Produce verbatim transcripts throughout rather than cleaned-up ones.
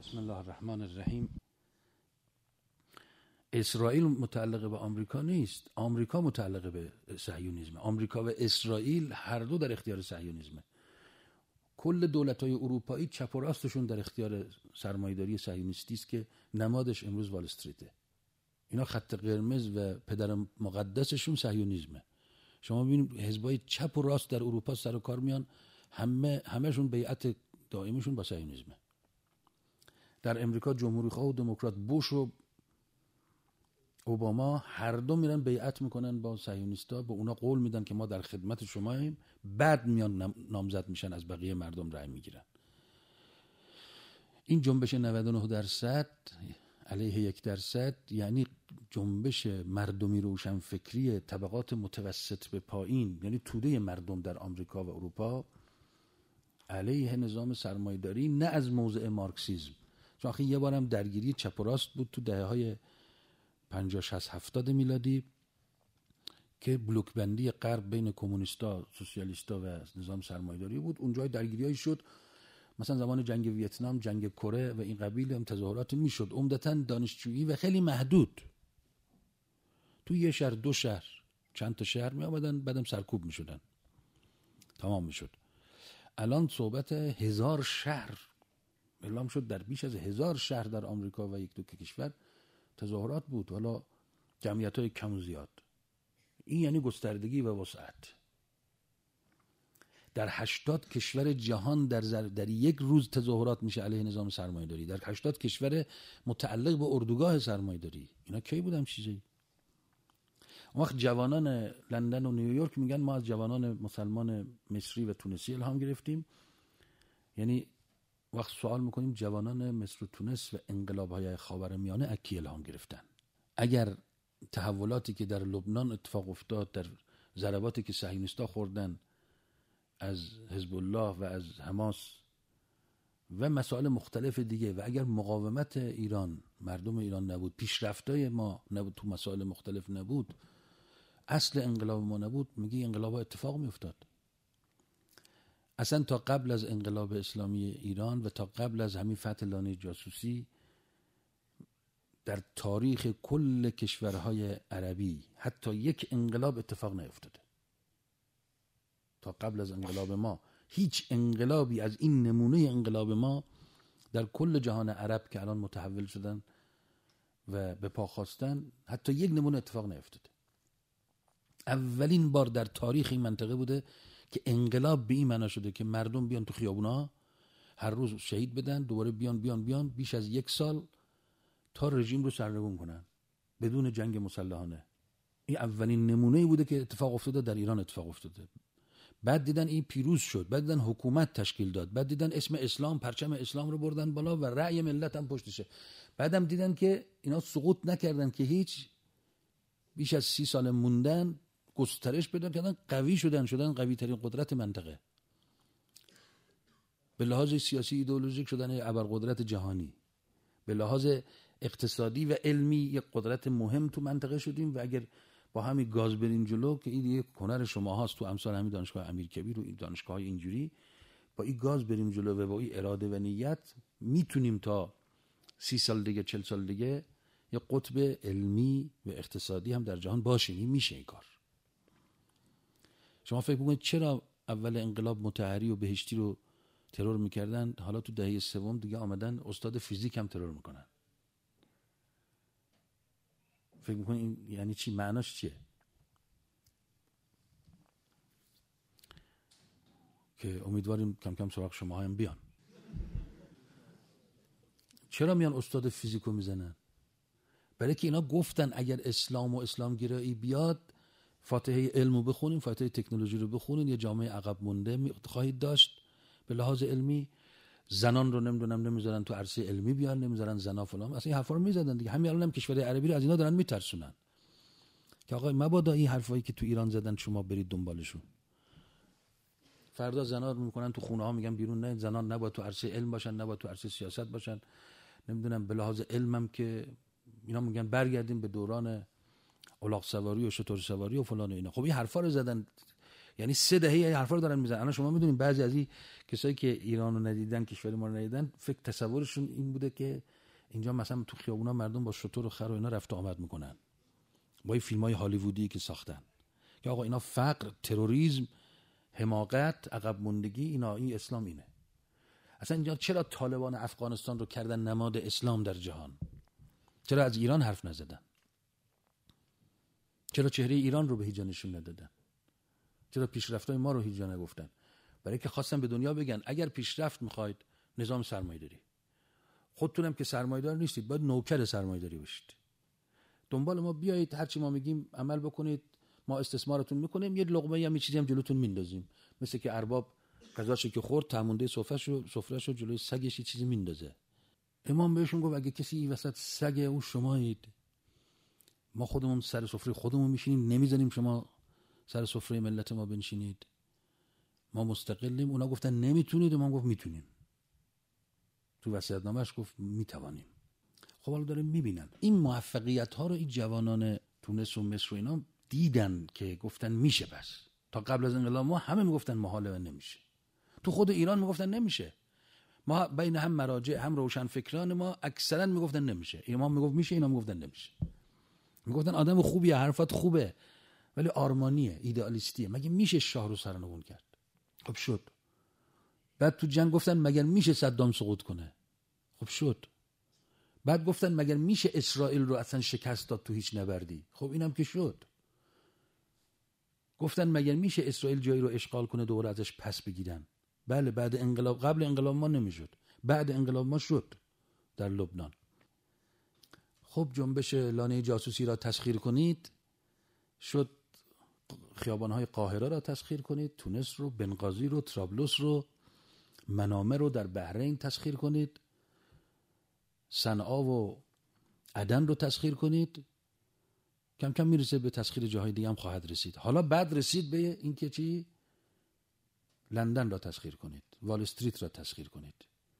بسم الله الرحمن الرحیم. اسرائیل متعلق به آمریکا نیست، آمریکا متعلق به صهیونیسم. آمریکا و اسرائیل هر دو در اختیار صهیونیسمه. کل دولت‌های اروپایی چپ و راستشون در اختیار سرمایه‌داری صهیونیستی است که نمادش امروز وال استریته. اینا خط قرمز و پدر مقدسشون صهیونیسمه. شما ببینید حزبای چپ و راست در اروپا سر و کار میان، همه همه‌شون بیعت دائمیشون با صهیونیسمه. در امریکا جمهوری‌خواه و دموکرات بوش و اوباما هر دو میرن بیعت میکنن با صهیونیستا، به اونا قول میدن که ما در خدمت شماییم، بعد میان نامزد میشن، از بقیه مردم رأی میگیرن. این جنبش نود و نه درصد علیه یک درصد یعنی جنبش مردمی روشنفکری طبقات متوسط به پایین، یعنی توده مردم در آمریکا و اروپا علیه نظام سرمایه‌داری، نه از موضع مارکسیسم. چون آخه یه بارم درگیری چپ و راست بود تو دهه‌های پنجاه شصت هفتاد میلادی که بلوک بندی غرب بین کمونیستا، سوسیالیستا و نظام سرمایه‌داری بود. اونجا درگیریایی شد، مثلا زمان جنگ ویتنام، جنگ کره و این قبیل هم تظاهرات میشد، عمدتاً دانشجویی و خیلی محدود. تو یه شهر، دو شهر، چند تا شهر می آمدن، بعدم سرکوب میشدن، تمام میشد. الان صحبت هزار شهر اعلام شد، در بیش از هزار شهر در آمریکا و یک دو کشور تظاهرات بود، حالا جمعیت‌های کم و زیاد. این یعنی گستردگی و وسعت. در هشتاد کشور جهان در, زر... در یک روز تظاهرات میشه علیه نظام سرمایه‌داری، در هشتاد کشور متعلق به اردوگاه سرمایه‌داری. اینا کی بودم چیزی؟ اون وقت جوانان لندن و نیویورک میگن ما از جوانان مسلمان مصری و تونسی الهام گرفتیم. یعنی وقت سوال میکنیم جوانان مصر و تونس و انقلاب‌های خاورمیانه از کی الهام گرفتن؟ اگر تحولاتی که در لبنان اتفاق افتاد، در ضرباتی که صهیونیست‌ها خوردن از حزب الله و از حماس و مسائل مختلف دیگه، و اگر مقاومت ایران، مردم ایران نبود، پیشرفت‌های ما نبود، تو مسائل مختلف نبود، اصل انقلاب ما نبود، میگی انقلاب‌ها اتفاق میافتاد. اصلا تا قبل از انقلاب اسلامی ایران و تا قبل از همین فتح لانه جاسوسی در تاریخ کل کشورهای عربی حتی یک انقلاب اتفاق نیفتاده. تا قبل از انقلاب ما هیچ انقلابی از این نمونه انقلاب ما در کل جهان عرب که الان متحول شدن و به پا خواستن، حتی یک نمونه اتفاق نیفتاده. اولین بار در تاریخ این منطقه بوده که انقلاب به این معنا شده که مردم بیان تو خیابونا، هر روز شهید بدن، دوباره بیان بیان بیان بیش از یک سال تا رژیم رو سرنگون کنن بدون جنگ مسلحانه. این اولین نمونه بوده که اتفاق افتاده، در ایران اتفاق افتاده. بعد دیدن این پیروز شد، بعد دیدن حکومت تشکیل داد، بعد دیدن اسم اسلام، پرچم اسلام رو بردن بالا و رأی ملت هم پشتشه. بعدم دیدن که اینا سقوط نکردن، که هیچ، بیش از سی سال موندن، گسترش پیدا کردن، قوی شدن، شدن قوی ترین قدرت منطقه. به لحاظ سیاسی ایدئولوژیک شدن ابرقدرت جهانی، به لحاظ اقتصادی و علمی یک قدرت مهم تو منطقه شدیم. و اگر با همین گاز بریم جلو، که این یک هنر شما هاست تو امثال همین دانشگاه امیرکبیر و این دانشگاه‌های اینجوری، با این گاز بریم جلو و با این اراده و نیت میتونیم تا سی سال دیگه، چل سال دیگه یک قطب علمی و اقتصادی هم در جهان باشیم. این میشه این کار. شما فکر بکنید چرا اول انقلاب مطهری و بهشتی رو ترور میکردن، حالا تو دهه سوم دیگه آمدن استاد فیزیک هم ترور میکنن؟ فکر میکنید این یعنی چی؟ معناش چیه؟ که امیدواریم کم کم سراغ شما هم بیان. چرا میان استاد فیزیکو میزنن؟ برای که اینا گفتن اگر اسلام و اسلام گرایی بیاد، فاتحه علمو بخونین، فاتحه تکنولوژی رو بخونین، یه جامعه عقب مونده خواهید داشت به لحاظ علمی. زنان رو نمیدونم نمیذارن تو عرصه علمی بیان، نمیذارن زنا فلان، اصلا این حرفا رو میزدن دیگه. همین الان هم کشورهای عربی رو از اینا دارن میترسونن که آقا مبادا این حرفایی که تو ایران زدن شما برید دنبالشون. فردا زنا رو میکنن تو خونه ها، میگن بیرون نه، زنان نباید تو عرصه علم باشن، نباید تو عرصه سیاست باشن، نمیدونم به لحاظ علمم که اینا میگن برگردیم به دوران الاغ سواری و شتر سواری و فلان و اینا. خب این حرفا رو زدن. یعنی سه دهه این حرفا رو دارن میزنن. الان شما میدونید بعضی از این کسایی که ایران رو ندیدن، کشور ما رو ندیدن، فکر تصورشون این بوده که اینجا مثلا تو خیابونا مردم با شتر و خر و اینا رفت و آمد میکنن، با این فیلم‌های هالیوودی که ساختن که آقا اینا فقر، تروریسم، حماقت، عقب موندگی، اینا این اسلام اینه. اصلا اینجا چرا طالبان افغانستان رو کردن نماد اسلام در جهان؟ چرا از ایران حرف نزدن؟ چرا چهره ایران رو به هیچ جا نشون ندادن؟ چرا پیشرفت‌های ما رو هیچ جا نگفتن؟ برای که خواستن به دنیا بگن اگر پیشرفت میخواید نظام سرمایه‌داری، خودتونم که سرمایه‌دار نیستید، باید نوکر سرمایه‌داری باشید. دنبال ما بیایید، هرچی ما میگیم عمل بکنید، ما استثمارتون میکنیم، یه لقمه یا یه چیزی هم جلوتون میندازیم. مثل که ارباب غذاشو که خورد، تمونده سفرهشو سفرهشو جلوی سگش یه چیزی میندازه. امام بهشون گفت اگه کسی این وسط سگ او شمایید، ما خودمون سر سفره خودمون میشینیم، نمیذاریم شما سر سفره ملت ما بنشینید. ما مستقلیم. اونا گفتن نمیتونید، امام گفت میتونیم. تو وصیت‌نامه‌اش گفت میتوانیم. خب حالا داره میبینن این موفقیت ها رو این جوانان تونس و مصر و اینا دیدن که گفتن میشه. بس تا قبل از انقلاب ما همه میگفتن محاله و نمیشه. تو خود ایران میگفتن نمیشه. ما بین هم مراجع هم روشن فکران ما اکثرا میگفتن نمیشه. امام میگفت میشه، اینا میگفتن نمیشه. میگفتن آدم خوبیه، حرفات خوبه، ولی آرمانیه، ایدئالیستیه. مگه میشه شاه رو سرنگون کرد؟ خب شد. بعد تو جنگ گفتن مگر میشه صدام سقوط کنه؟ خب شد. بعد گفتن مگر میشه اسرائیل رو اصلا شکست داد تو هیچ نبردی؟ خب اینم که شد. گفتن مگر میشه اسرائیل جایی رو اشغال کنه دوباره ازش پس بگیرن؟ بله، بعد انقلاب، قبل انقلاب ما نمیشد، بعد انقلاب ما شد در لبنان. خب جنبش لانه جاسوسی را تسخیر کنید، شد خیابانهای قاهره را تسخیر کنید، تونس رو، بنغازی رو، طرابلس رو، منامه رو در بحرین تسخیر کنید، صنعا و عدن رو تسخیر کنید. کم کم میرسه به تسخیر جاهای دیگه هم خواهد رسید. حالا بعد رسید به این که چی؟ لندن را تسخیر کنید، وال استریت را تسخیر کنید.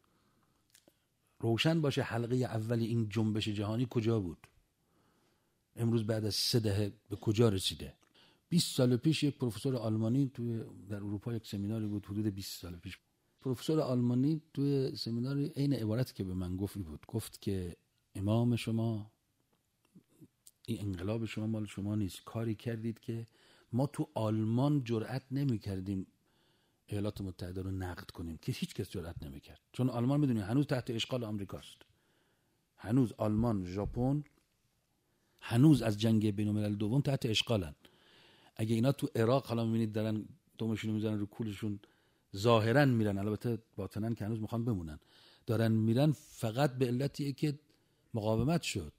روشن باشه حلقه اول این جنبش جهانی کجا بود؟ امروز بعد از سه دهه به کجا رسیده؟ بیست سال پیش یک پروفسور آلمانی توی در اروپا یک سمیناری بود، حدود بیست سال پیش، پروفسور آلمانی توی سمیناری عین عبارتی که به من گفت بود، گفت که امام شما، این انقلاب شما مال شما نیست، کاری کردید که ما تو آلمان جرئت نمی کردیم ایالات متحده رو نقد کنیم، که هیچ کس جرئت نمی کرد، چون آلمان میدونید هنوز تحت اشغال آمریکاست. هنوز آلمان، ژاپن هنوز از جنگ بین الملل دوم تحت اشغالن. اگه اینا تو عراق حالا میبینید دارن دومشون میزنن رو کولشون، ظاهرا میرن، البته باطنا که هنوز میخوان بمونن، دارن میرن فقط به علتیه که مقاومت شد.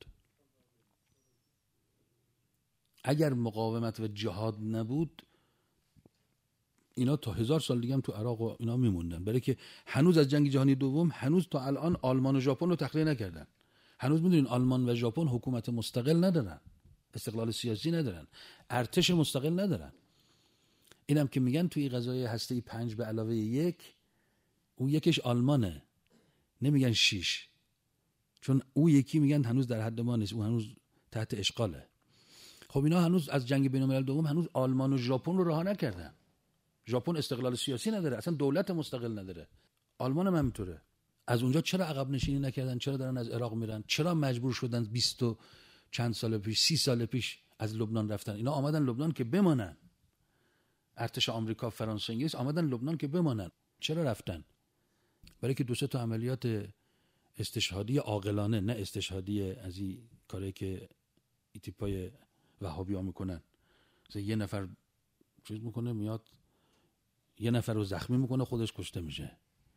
اگر مقاومت و جهاد نبود اینا تا هزار سال دیگه هم تو عراق و اینا میموندن، برای که هنوز از جنگ جهانی دوم هنوز تا الان آلمان و ژاپن رو تخلیه نکردن. هنوز میدونین آلمان و ژاپن حکومت مستقل ندارن، استقلال سیاسی ندارن، ارتش مستقل ندارن. اینم که میگن توی غذای هسته‌ای پنج به علاوه یک، اون یکیش آلمانه، نمیگن شیش، چون اون یکی میگن هنوز در حد ما نیست، اون هنوز تحت اشغاله. خب اینا هنوز از جنگ بین الملل دوم هنوز آلمان و ژاپن رو رها نکردن. ژاپن استقلال سیاسی نداره، اصلا دولت مستقل نداره. آلمان هم همینطوره. از اونجا چرا عقب نشینی نکردن؟ چرا دارن از عراق میرن؟ چرا مجبور شدن بیست و چند سال پیش، سی سال پیش از لبنان رفتن؟ اینا آمدن لبنان که بمانن. ارتش آمریکا، فرانسه، انگلیس آمدن لبنان که بمانن. چرا رفتن؟ برای که دو سه تا عملیات استشهادی عاقلانه، نه استشهادی از این کاری که این تیپای وهابی‌ها میکنن. مثلا یه نفر چیز میکنه میاد یه نفر رو زخمی میکنه خودش کشته میشه،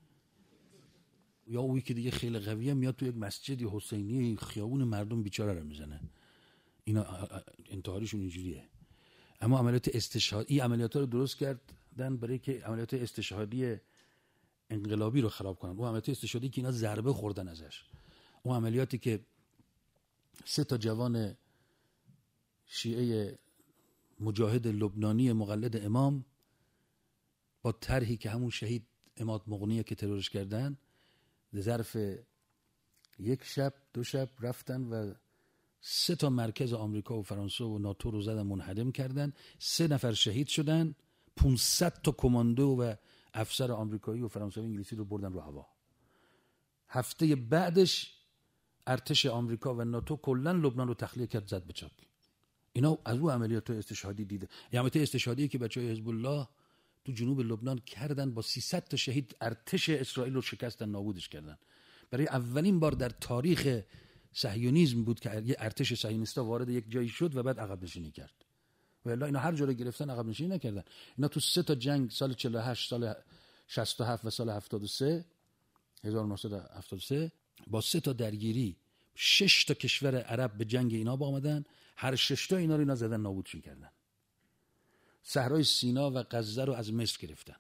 یا اون که دیگه خیلی قویه میاد تو یک مسجدی حسینی خیابون مردم بیچاره رو میزنه. اینا انتحاریشون اینجوریه. اما عملیات استشهادی، این عملیات رو درست کردن برای که عملیات استشهادی انقلابی رو خراب کنن. اون عملیات استشهادی که اینا ضربه خوردن ازش، اون عملیاتی که سه تا جوان شیعه مجاهد لبنانی مقلد امام با طرحی که همون شهید عماد مغنیه که ترورش کردن، ظرف یک شب دو شب رفتن و سه تا مرکز آمریکا و فرانسه و ناتو رو زدن، منهدم کردن، سه نفر شهید شدن، پانصد تا کماندو و افسر آمریکایی و فرانسوی و انگلیسی رو بردن رو هوا. هفته بعدش ارتش آمریکا و ناتو کلا لبنان رو تخلیه کرد، زد به چاک. اینا از اون عملیات استشهادی دیده. عملیات استشهادی که بچهای حزب الله تو جنوب لبنان کردن، با سیصد تا شهید ارتش اسرائیل رو شکستن، نابودش کردن. برای اولین بار در تاریخ صهیونیسم بود که یه ارتش صهیونیستا وارد یک جایی شد و بعد عقب نشینی کرد. و الا اینا هر جا رو گرفتن عقب نشینی نکردن. اینا تو سه تا جنگ، سال چهل و هشت، سال شصت و هفت و سال هفتاد و سه هزار و نهصد و هفتاد و سه با سه تا درگیری شش تا کشور عرب به جنگ اینا با آمدن. هر شش تا اینا رو اینا زدن، نابودشون کردن. صحرای سینا و غزه رو از مصر گرفتن.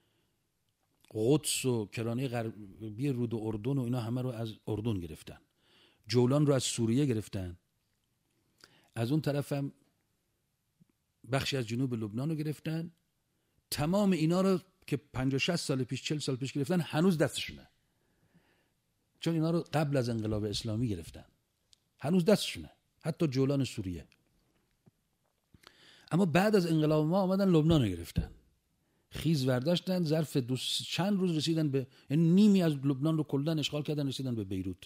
قدس و کرانه غربی رود و اردن و اینا همه رو از اردن گرفتن. جولان رو از سوریه گرفتن. از اون طرف هم بخشی از جنوب لبنان رو گرفتن. تمام اینا رو که پنجاه شصت سال پیش، چهل سال پیش گرفتن، هنوز دستشونه. چون اینا رو قبل از انقلاب اسلامی گرفتن، هنوز دستشونه، حتی جولان سوریه. اما بعد از انقلاب ما آمدن لبنان رو گرفتن، خیز ورداشتن، ظرف دو چند روز رسیدن به، یعنی نیمی از لبنان رو کلاً اشغال کردن، رسیدن به بیروت.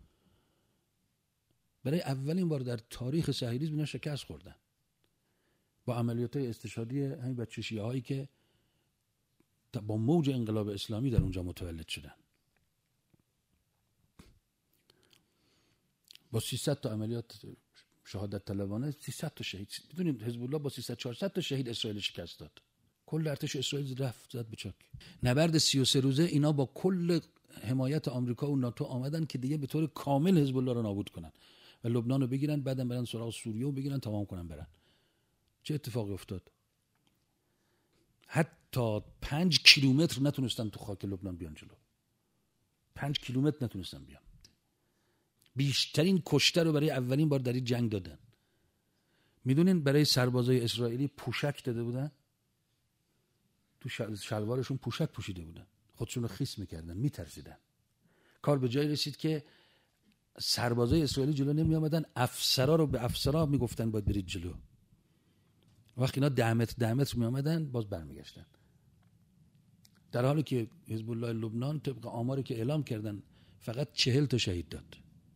برای اولین بار در تاریخ صهیونیسم اینا شکست خوردن با عملیات‌های استشهادی همین بچه شیعه‌هایی که با موج انقلاب اسلامی در اونجا متولد شدن. با سیصد تا عملیات شهادت طلبانه، سیصد تا شهید. بدونید حزب الله با سیصد چهارصد تا شهید اسرائیل شکست داد. کل ارتش اسرائیل رفت زد به چاک. نبرد سی و سه روزه اینا با کل حمایت آمریکا و ناتو آمدن که دیگه به طور کامل حزب الله رو نابود کنن و لبنان رو بگیرن، بعدم برن سراغ سوریه و بگیرن، تمام کنن برن. چه اتفاقی افتاد؟ حتی پنج کیلومتر نتونستن تو خاک لبنان بیان جلو. پنج کیلومتر نتونستن بیان. بیشترین کشته رو برای اولین بار در این جنگ دادن. میدونین برای سربازای اسرائیلی پوشک داده بودن؟ تو شلوارشون پوشک پوشیده بودن، خودشون رو خیس میکردن، میترسیدن. کار به جایی رسید که سربازای اسرائیلی جلو نمی آمدن، افسرا رو به افسرا میگفتن باید برید جلو. وقتی اینا ده متر ده متر می آمدن باز برمیگشتن. در حالی که حزب الله لبنان طبق آماری که اعلام کردن فقط چهل تا شهید داد.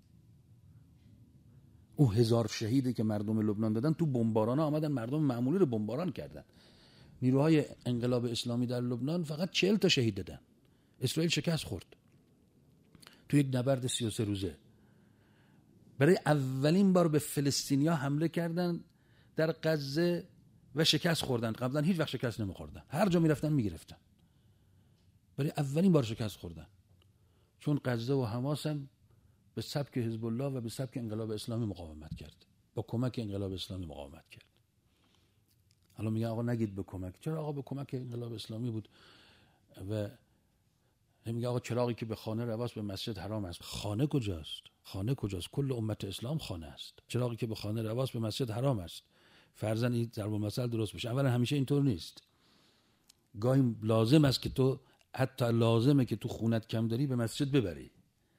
او هزار شهیدی که مردم لبنان دادن، تو بمباران آمدن مردم معمولی رو بمباران کردن. نیروهای انقلاب اسلامی در لبنان فقط چهل تا شهید دادن. اسرائیل شکست خورد تو یک نبرد سی و سه روزه. برای اولین بار به فلسطینیا حمله کردن در غزه و شکست خوردن. قبلا هیچ وقت شکست نمیخوردن، هر جا میرفتن میگرفتن. برای اولین بار شکست خوردن، چون غزه و حماس هم به سبک حزب الله و به سبک انقلاب اسلامی مقاومت کرد، با کمک انقلاب اسلامی مقاومت کرد. حالا میگن آقا نگید به کمک. چرا آقا به کمک انقلاب اسلامی بود؟ و میگه آقا چراغی که به خانه رواست به مسجد حرام است. خانه کجاست؟ خانه کجاست؟ کل امت اسلام خانه است. چراغی که به خانه رواست به مسجد حرام است. فرضاً این ضرب المثل درست بشه. اولا همیشه اینطور نیست. گاهی لازم است که تو، حتی لازمه که تو خونت کم داری به مسجد ببری.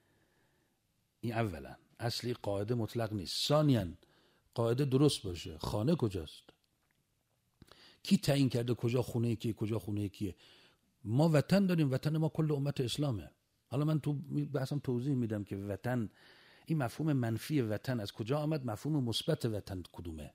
این اولا اصلی قاعده مطلق نیست. ثانیاً قاعده درست باشه. خانه کجاست؟ کی تعیین کرده کجا خونه کیه کجا خونه کیه؟ ما وطن داریم، وطن ما کل امت اسلامه. حالا من تو بحثم توضیح میدم که وطن، این مفهوم منفی وطن از کجا آمد، مفهوم مثبت وطن کدومه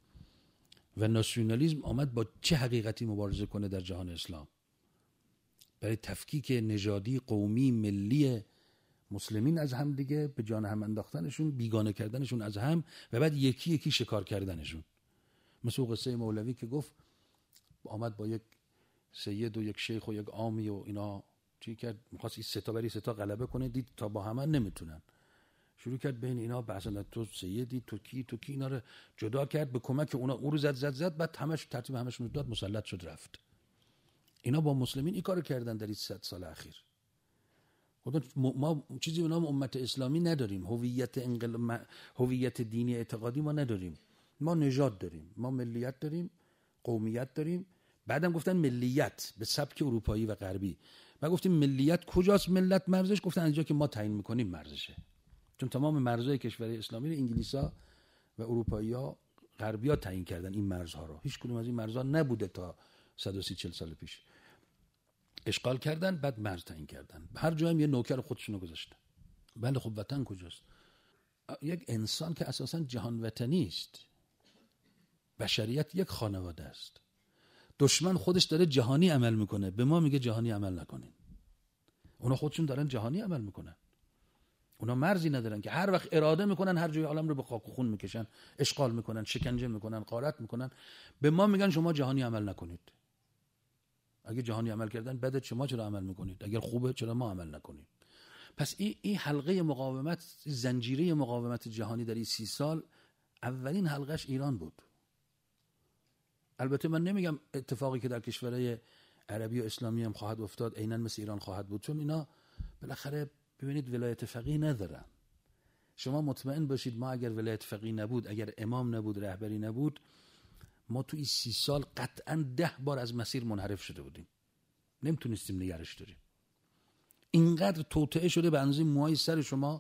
و ناسیونالیسم آمد با چه حقیقتی مبارزه کنه در جهان اسلام؟ برای تفکیک نژادی، قومی، ملی مسلمین از هم دیگه، به جان هم انداختنشون، بیگانه کردنشون از هم و بعد یکی یکی شکار کردنشون. مثل قصه مولوی که گفت آمد با یک سید و یک شیخ و یک عامی و اینا چی کرد، می‌خواست این سه تا بری سه تا غلبه کنه، دید تا با هم نمیتونن، شروع کرد بین اینا بحث، تو سیدی تو کی تو کی، اینا رو جدا کرد، به کمک اونا او رو زد زد زد بعد همش ترتیب همشون داد، مسلط شد رفت. اینا با مسلمین این کارو کردن در این صد سال اخیر. خدا ما چیزی به نام امت اسلامی نداریم، هویت انقلاب، هویت دینی اعتقادی ما نداریم. ما نژاد داریم، ما ملیت داریم، قومیت داریم. بعدم گفتن ملیت به سبک اروپایی و غربی. ما گفتیم ملیت کجاست؟ ملت مرزش؟ گفتن اینجا که ما تعیین میکنیم مرزشه. چون تمام مرزهای کشورهای اسلامی رو انگلیسا و اروپایی‌ها، غربی‌ها تعیین کردن این مرزها رو. هیچ کدوم از این مرزها نبوده تا صد و سی چهل سال پیش اشغال کردن، بعد مرز تعیین کردن، هر جا هم یه نوکر خودشونو گذاشتن. بله خب وطن کجاست؟ یک انسان که اساساً جهان وطنی است، بشریت یک خانواده است. دشمن خودش داره جهانی عمل میکنه، به ما میگه جهانی عمل نکنین. اونا خودشون دارن جهانی عمل میکنن، اونا مرزی ندارن که هر وقت اراده میکنن هر جای عالم رو به خاک و خون میکشن، اشغال میکنن، شکنجه میکنن، غارت میکنن. به ما میگن شما جهانی عمل نکنید. اگه جهانی عمل کردن بده، شما چرا عمل میکنید؟ اگر خوبه چرا ما عمل نکنیم؟ پس این این حلقه مقاومت، زنجیره مقاومت جهانی در این سی سال، اولین حلقش ایران بود. البته من نمیگم اتفاقی که در کشورهای عربی و اسلامی هم خواهد افتاد عیناً مثل ایران خواهد بود، چون اینا بالاخره ببینید ولایت فقیه ندارن. شما مطمئن باشید ما اگر ولایت فقیه نبود، اگر امام نبود، رهبری نبود، ما تو این سی سال قطعاً ده بار از مسیر منحرف شده بودیم، نمیتونستیم نگرش داریم. اینقدر توطئه شده به اندازه موهای سر شما،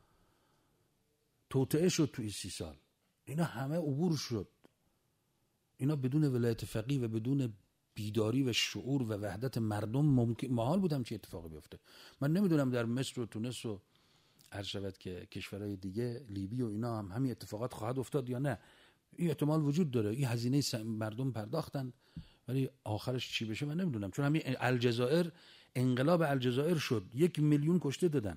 توطئه شد تو این سی سال. اینا همه عبور شد. اینا بدون ولایت فقیه و بدون بیداری و شعور و وحدت مردم ممکن محال بود هم چه اتفاقی بیفته. من نمیدونم در مصر و تونس و هر شود که کشورهای دیگه، لیبی و اینا هم همین اتفاقات خواهد افتاد یا نه. این احتمال وجود داره. این هزینه مردم پرداختن، ولی آخرش چی بشه من نمیدونم. چون همین الجزایر، انقلاب الجزایر شد، یک میلیون کشته دادن،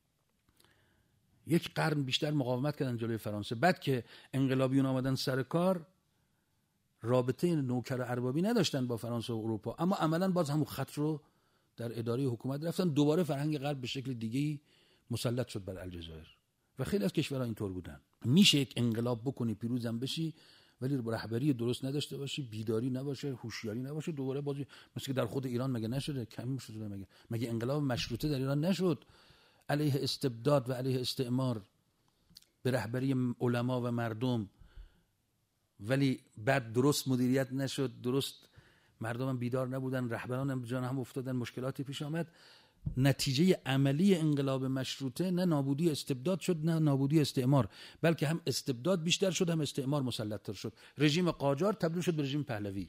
یک قرن بیشتر مقاومت کردن جلوی فرانسه. بعد که انقلابیون آمدن سر کار، رابطه نوکر اربابی نداشتن با فرانسه و اروپا، اما عملاً باز همون خط رو در اداره حکومت رفتن. دوباره فرهنگ غرب به شکل دیگه‌ای مسلط شد بر الجزایر و خیلی از کشورها اینطور بودن. میشه یک انقلاب بکنی، پیروزم بشی، ولی رهبری درست نداشته باشی، بیداری نباشه، هوشیاری نباشه، دوباره بازی مثل که در خود ایران مگه نشده؟ کمی شده مگه؟ مگه انقلاب مشروطه در ایران نشد علیه استبداد و علیه استعمار به رهبری علما و مردم؟ ولی بعد درست مدیریت نشد، درست مردم هم بیدار نبودن، رهبران هم جان هم افتادن، مشکلاتی پیش آمد. نتیجه عملی انقلاب مشروطه نه نابودی استبداد شد نه نابودی استعمار، بلکه هم استبداد بیشتر شد هم استعمار مسلط‌تر شد. رژیم قاجار تبدیل شد به رژیم پهلوی.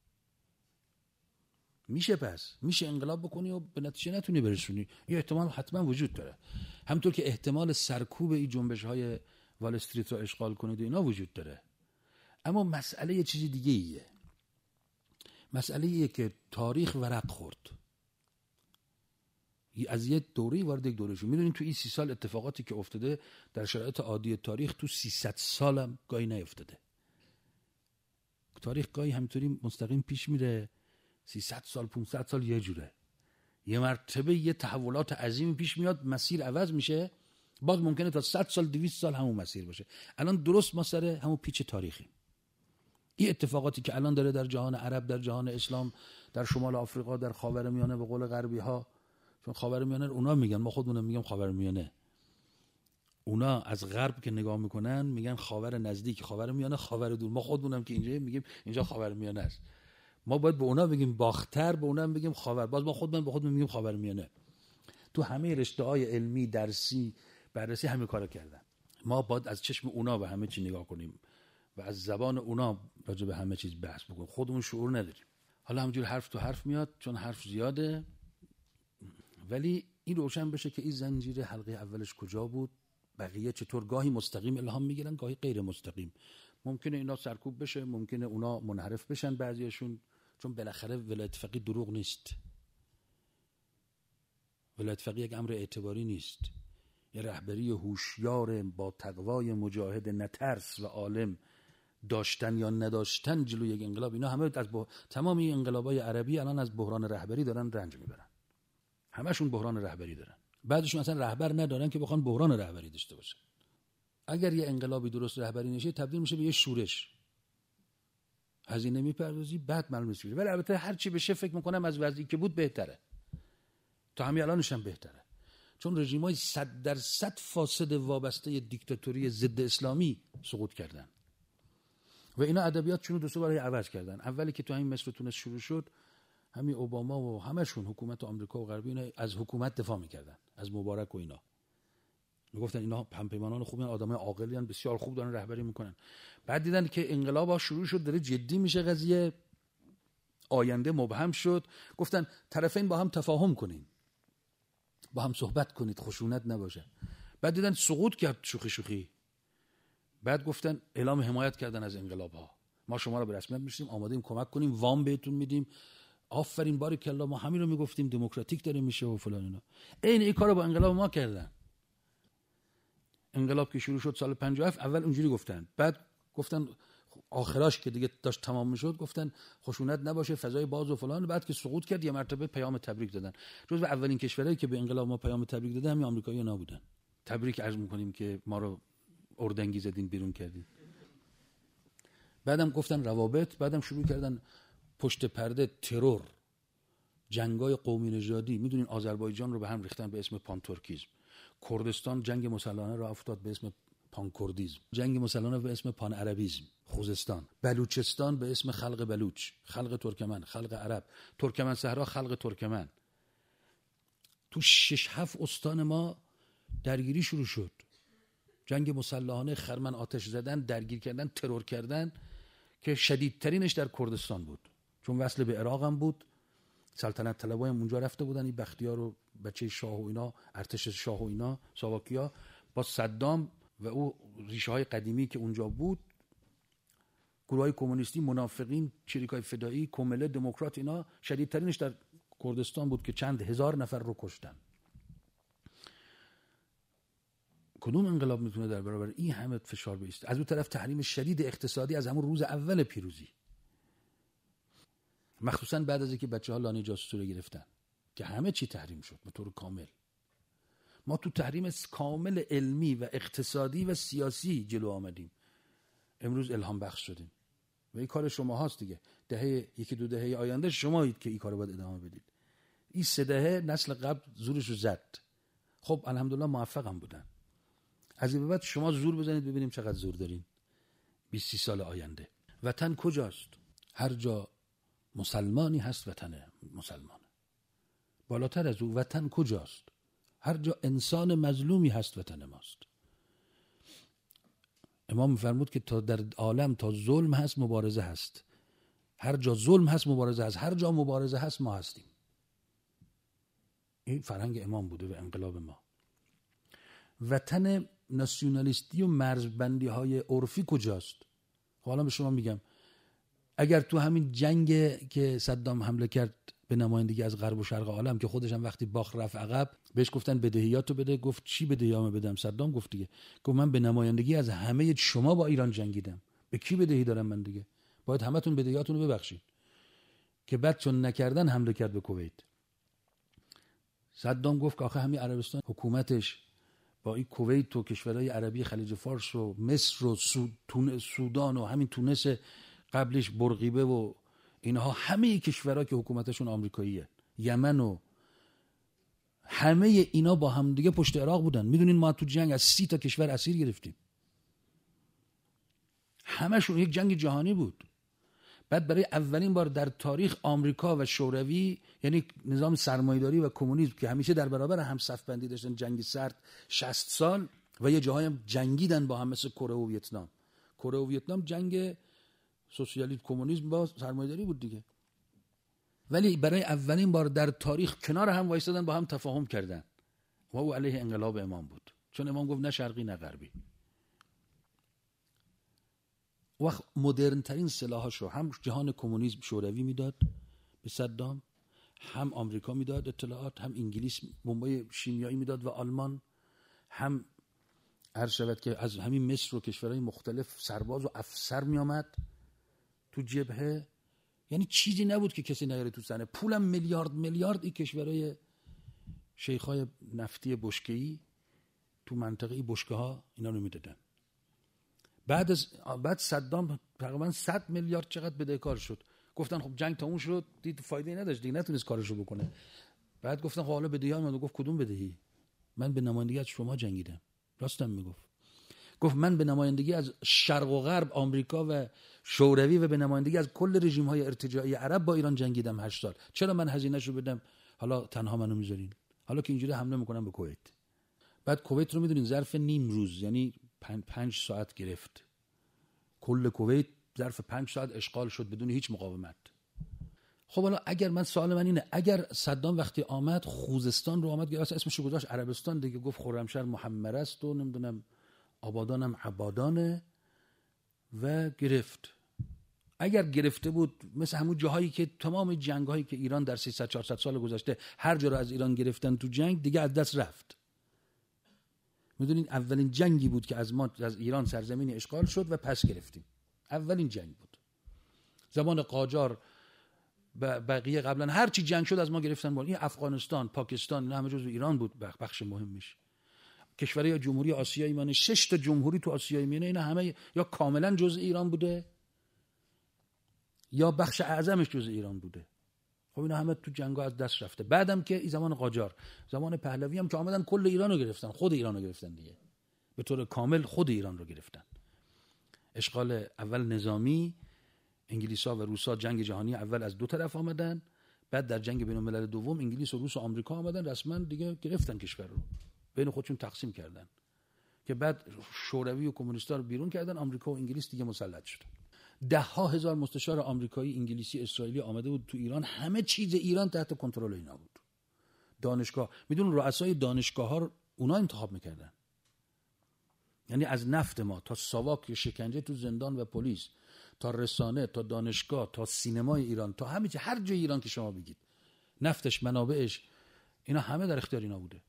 میشه پس میشه انقلاب بکنی و به نتیجه نتونی برسونی. این احتمال حتما وجود داره، همونطور که احتمال سرکوب این جنبش‌های وال استریت رو اشغال کنید و اینا وجود داره. اما مسئله یه چیزی دیگه ایه. مسئله ایه که تاریخ ورق خورد، از یه دوره وارد یک دوره شد. میدونین تو این سی سال اتفاقاتی که افتاده در شرایط عادی تاریخ تو سیصد سال هم گاهی نیفتاده. تاریخ گاهی همینطوری مستقیم پیش میره، سیصد سال پانصد سال یه جوره. یه مرتبه یه تحولات عظیمی پیش میاد، مسیر عوض میشه، باز ممکنه تا صد سال دویست سال همون مسیر باشه. الان درست ما سر همون پیچ تاریخی. این اتفاقاتی که الان داره در جهان عرب، در جهان اسلام، در شمال آفریقا، در خاورمیانه، به قول غربی ها، چون خاورمیانه اونا میگن، ما خودمون میگیم خاورمیانه، اونا از غرب که نگاه میکنن میگن خاور نزدیک، خاورمیانه خاور دور. ما خودمونم که اینجا میگیم اینجا خاورمیانه است. ما باید به اونا بگیم باختر، به اونا بگیم خاور، باز ما خودمون به خودمون میگیم خاورمیانه. تو همه رشته‌های علمی درسی بررسی همین کارو کردن. ما باید از چشم اونا به همه چی نگاه کنیم و از زبان اونا راجع به همه چیز بحث بکنیم. خودمون شعور نداریم. حالا همینجور حرف تو حرف میاد چون حرف زیاده، ولی این روشن بشه که این زنجیره حلقه اولش کجا بود، بقیه چطور گاهی مستقیم الهام میگیرن، گاهی غیر مستقیم. ممکنه اینا سرکوب بشه، ممکنه اونا منحرف بشن بعضیاشون، چون بالاخره ولایت فقیه دروغ نیست. ولایت فقیه یک امر اعتباری نیست. یه رهبری هوشیار با تقوای مجاهد، نه ترس و عالم داشتن یا نداشتن جلوی یک انقلاب. اینا همه از بح... تمام این انقلابای عربی الان از بحران رهبری دارن رنج میبرن. همشون بحران رهبری دارن. بعضیشون اصلا رهبر ندارن که بخوان بحران رهبری داشته باشن. اگر یه انقلابی درست رهبری نشه تبدیل میشه به یه شورش. هزینه میپردازی بعد معلوم میشه. ولی البته هر چی بشه فکر میکنم از وضعی که بود بهتره. تا همین الانش هم بهتره. چون رژیمای صد درصد فاسد وابسته دیکتاتوری ضد اسلامی سقوط کردن. و اینا ادبیاتشون رو دو سه بار عوض کردن. اولی که تو همین مصر و تونس شروع شد، همین اوباما و همشون حکومت آمریکا و غربی اینا از حکومت دفاع میکردن، از مبارک و اینا. میگفتن اینا همپیمانان خوبن، آدمای عاقلی ان، بسیار خوب دارن رهبری میکنن. بعد دیدن که انقلاب ها شروع شد، داره جدی میشه قضیه، آینده مبهم شد. گفتن طرفین با هم تفاهم کنین، با هم صحبت کنید، خشونت نباشه. بعد دیدن سقوط کرد شوخی شوخی. بعد گفتن اعلام حمایت کردن از انقلاب ها، ما شما رو به رسمیت میشیم، آمادهیم کمک کنیم، وام بهتون میدیم. آفرین باریکلا، ما همین رو میگفتیم، دموکراتیک داره میشه و فلان اینا. این این کارو با انقلاب ما کردن. انقلاب که شروع شد سال پنجاه و هفت اول اونجوری گفتن، بعد گفتن آخراش که دیگه داشت تمام میشد گفتن خشونت نباشه، فضای باز و فلان. بعد که سقوط کرد یه مرتبه پیام تبریک دادن. جزو اولین کشورهایی که به انقلاب ما پیام تبریک دادن همین آمریکایی‌ها نبودن. تبریک عرض می‌کنیم که ما رو اردنگی زدین، بیرون کردین. بعدم گفتن روابط، بعدم شروع کردن پشت پرده ترور، جنگای قومی نژادی. میدونین آذربایجان رو به هم ریختن به اسم پانتورکیسم، کردستان جنگ مسلحانه را افتاد به اسم پانکردیسم، جنگ مسلحانه به اسم پان عربیسم، خوزستان، بلوچستان به اسم خلق بلوچ، خلق ترکمن، خلق عرب، ترکمن صحرا، خلق ترکمن. تو شش هفت استان ما درگیری شروع شد، جنگ مسلحانه، خرمن آتش زدن، درگیر کردن، ترور کردن، که شدیدترینش در کردستان بود چون وصل به عراق هم بود. سلطنت طلبای هم اونجا رفته بودن، این بختیار و بچه شاه و اینا، ارتش شاه و اینا، ساواکیا، با صدام و او ریشه های قدیمی که اونجا بود، گروهای کمونیستی، منافقین، چریکای فدایی، کمله، دموکرات، اینا. شدیدترینش در کردستان بود که چند هزار نفر رو کشتن. کدوم انقلاب میتونه در برابر این همه فشار بیسته؟ از اون طرف تحریم شدید اقتصادی از همون روز اول پیروزی، مخصوصا بعد از اینکه بچه‌ها لانه جاسوسی رو گرفتن که همه چی تحریم شد به طور کامل. ما تو تحریم کامل علمی و اقتصادی و سیاسی جلو آمدیم، امروز الهام بخش شدیم و این کار شما هاست دیگه. دهه یکی دو دهه آینده شمایید که این کارو باید ادامه بدید. این سه دهه نسل قبل زورش رو زد، خب الحمدلله موفق هم بودن. از این به بعد شما زور بزنید ببینیم چقدر زور دارین. بیست سال آینده وطن کجاست؟ هر جا مسلمانی هست وطن مسلمانه. بالاتر از او وطن کجاست؟ هر جا انسان مظلومی هست وطن ماست. امام می‌فرمود که تا در عالم تا ظلم هست مبارزه هست، هر جا ظلم هست مبارزه هست، هر جا مبارزه هست ما هستیم. این فرهنگ امام بوده و انقلاب ما. وطن ناسیونالیستی و مرزبندی های عرفی کجاست؟ حالا به شما میگم، اگر تو همین جنگ که صدام حمله کرد به نمایندگی از غرب و شرق عالم که خودش هم وقتی باخت رفت عقب، بهش گفتن بدهیاتو بده، گفت چی بدهیامو بدم؟ صدام گفت دیگه، گفت من به نمایندگی از همه شما با ایران جنگیدم، به کی بدهی دارم من دیگه؟ باید همتون بدهیاتونو ببخشید. که بعد چون نکردن حمله کرد به کویت. صدام گفت که آخه همین عربستان حکومتش با این کویت و کشورهای عربی خلیج فارس و مصر و سودان و همین تونس قبلش برقیبه و اینها، همه کشورها که حکومتشون آمریکاییه، یمن و همه اینا با هم دیگه پشت عراق بودن. میدونین ما تو جنگ از سی تا کشور اسیر گرفتیم، همشون یک جنگ جهانی بود. بعد برای اولین بار در تاریخ آمریکا و شوروی، یعنی نظام سرمایه‌داری و کمونیسم که همیشه در برابر هم صف بندی داشتن، جنگ سرد شصت سال و یه جاهایی هم جنگیدن با هم، مثل کره و ویتنام. کره و ویتنام جنگ سوسیالیسم کمونیسم با سرمایه‌داری بود دیگه. ولی برای اولین بار در تاریخ کنار هم وایسادن، با هم تفاهم کردن و او علیه انقلاب امام بود، چون امام گفت نه شرقی نه غربی. وقت مدرن ترین سلاحاشو هم جهان کمونیسم شوروی میداد به صدام، هم آمریکا میداد اطلاعات، هم انگلیس بمبای شیمیایی میداد و آلمان، هم هر شود که از همین مصر و کشورهای مختلف سرباز و افسر میامد تو جبهه. یعنی چیزی نبود که کسی نیاره تو صحنه. پولم میلیارد میلیارد این کشورهای شیخای نفتی بشکه‌ای تو منطقه بشکه ها اینا رو میدادن. بعد از بعد صدام تقریبا صد میلیارد چقدر بدهکار شد. گفتن خب جنگ تموم شد، دید فایده نداشت دیگه، نتونست کارشو بکنه. بعد گفتن خب حالا بدهی ها اومد. گفت کدوم بدهی؟ من به نمایندگی از شما جنگیدم. راستم میگفت. گفت من به نمایندگی از شرق و غرب، آمریکا و شوروی و به نمایندگی از کل رژیم های ارتجاعی عرب با ایران جنگیدم هشت سال. چرا من هزینه‌شو بدم؟ حالا تنها منو میذارین؟ حالا که اینجوری حمله میکنم به کویت. بعد کویت رو میدونین ظرف نیم روز، یعنی پنج, پنج ساعت گرفت. کل کویت ظرف پنج ساعت اشغال شد بدون هیچ مقاومت. خب حالا اگر من سوال من اینه، اگر صدام وقتی آمد خوزستان رو آمد گرفت، اسمش رو گذاشت عربستان دیگه، گفت خرمشهر محمره است و نمیدونم آبادانم عبادانه و گرفت. اگر گرفته بود مثل همون جاهایی که تمام جنگ‌هایی که ایران در سیصد چهارصد سال گذشته هر جا رو از ایران گرفتن تو جنگ دیگه از دست رفت. میدونین اولین جنگی بود که از ما از ایران سرزمین اشغال شد و پس گرفتیم. اولین جنگ بود. زمان قاجار بقیه قبلا هر چی جنگ شد از ما گرفتن بالا. این افغانستان، پاکستان اینا همه جزو ایران بود، بخش مهمش. کشورهای جمهوری آسیایی میانه شش تا جمهوری تو آسیای میانه اینا همه یا کاملا جزء ایران بوده یا بخش اعظمش جزء ایران بوده. خب اینا همه تو جنگا از دست رفته. بعدم که این زمان قاجار، زمان پهلوی هم که آمدن کل ایران رو گرفتن، خود ایران رو گرفتن دیگه. به طور کامل خود ایران رو گرفتن. اشغال اول نظامی، انگلیس‌ها و روس‌ها جنگ جهانی اول از دو طرف آمدن، بعد در جنگ بین‌الملل دوم انگلیس و روس و آمریکا آمدن رسما دیگه گرفتن کشور رو. بین خودشون تقسیم کردن. که بعد شوروی و کمونیست‌ها رو بیرون کردن، آمریکا و انگلیس دیگه مسلط شدن. ده ها هزار مستشار آمریکایی، انگلیسی، اسرائیلی آمده بود تو ایران، همه چیز ایران تحت کنترل اینا بود. دانشگاه، میدونن رؤسای دانشگاه‌ها رو اونا انتخاب می‌کردن. یعنی از نفت ما تا ساواک شکنجه تو زندان و پلیس، تا رسانه، تا دانشگاه، تا سینمای ایران، تا همه چی، هر جای ایران که شما بگید، نفتش، منابعش، اینا همه در اختیار اینا بوده.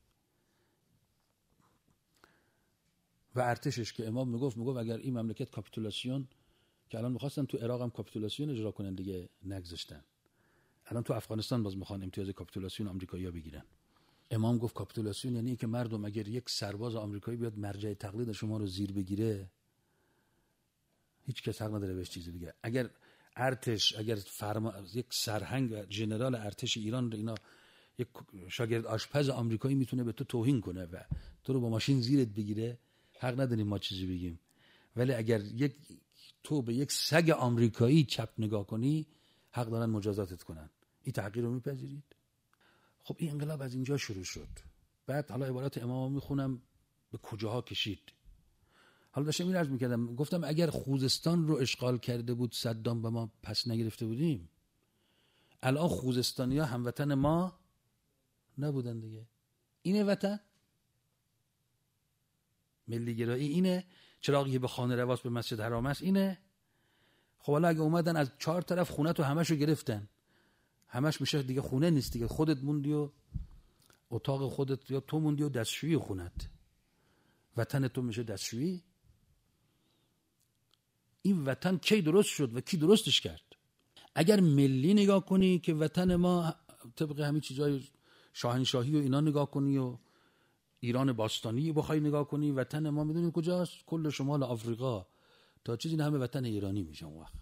و ارتشش که امام میگفت میگفت اگر این مملکت کاپیتولاسیون، که الان می‌خواستن تو عراق هم کاپیتولاسیون اجرا کنن دیگه نگذاشتن، الان تو افغانستان باز می‌خوان امتیاز کاپیتولاسیون آمریکایی‌ها بگیرن. امام گفت کاپیتولاسیون یعنی که مردم اگر یک سرباز آمریکایی بیاد مرجع تقلید شما رو زیر بگیره، هیچ کس حق نداره بهش چیزی بگه. اگر ارتش، اگر فرما یک سرهنگ ژنرال ارتش ایران رو اینا یک شاگرد آشپز آمریکایی میتونه به تو توهین کنه و تو رو با ماشین زیرت بگیره، حق نداریم ما چیزی بگیم. ولی اگر یک تو به یک سگ آمریکایی چپ نگاه کنی، حق دارن مجازاتت کنن. این تحقیر رو میپذیرید؟ خب این انقلاب از اینجا شروع شد. بعد حالا عبارات امام میخونم به کجاها کشید. حالا داشتم این عرض میکردم، گفتم اگر خوزستان رو اشغال کرده بود صدام و ما پس نگرفته بودیم، الان خوزستانی‌ها هموطن ما نبودن دیگه. اینه وطن؟ ملی گرایی اینه؟ چراغی که به خانه رواست به مسجد حرام است اینه؟ خب حالا اگه اومدن از چهار طرف خونه تو همشو گرفتن، همش میشه دیگه خونه نیست دیگه، خودت موندی و اتاق خودت، یا تو موندی و دستشویی خونت، وطن تو میشه دستشویی. این وطن کی درست شد و کی درستش کرد؟ اگر ملی نگاه کنی که وطن ما طبق همین چیزای شاهنشاهی و اینا نگاه کنی و ایران باستانی بخوای نگاه کنی، وطن ما میدونید کجاست؟ کل شمال آفریقا تا چیزی نه همه وطن ایرانی میشه اون وقت.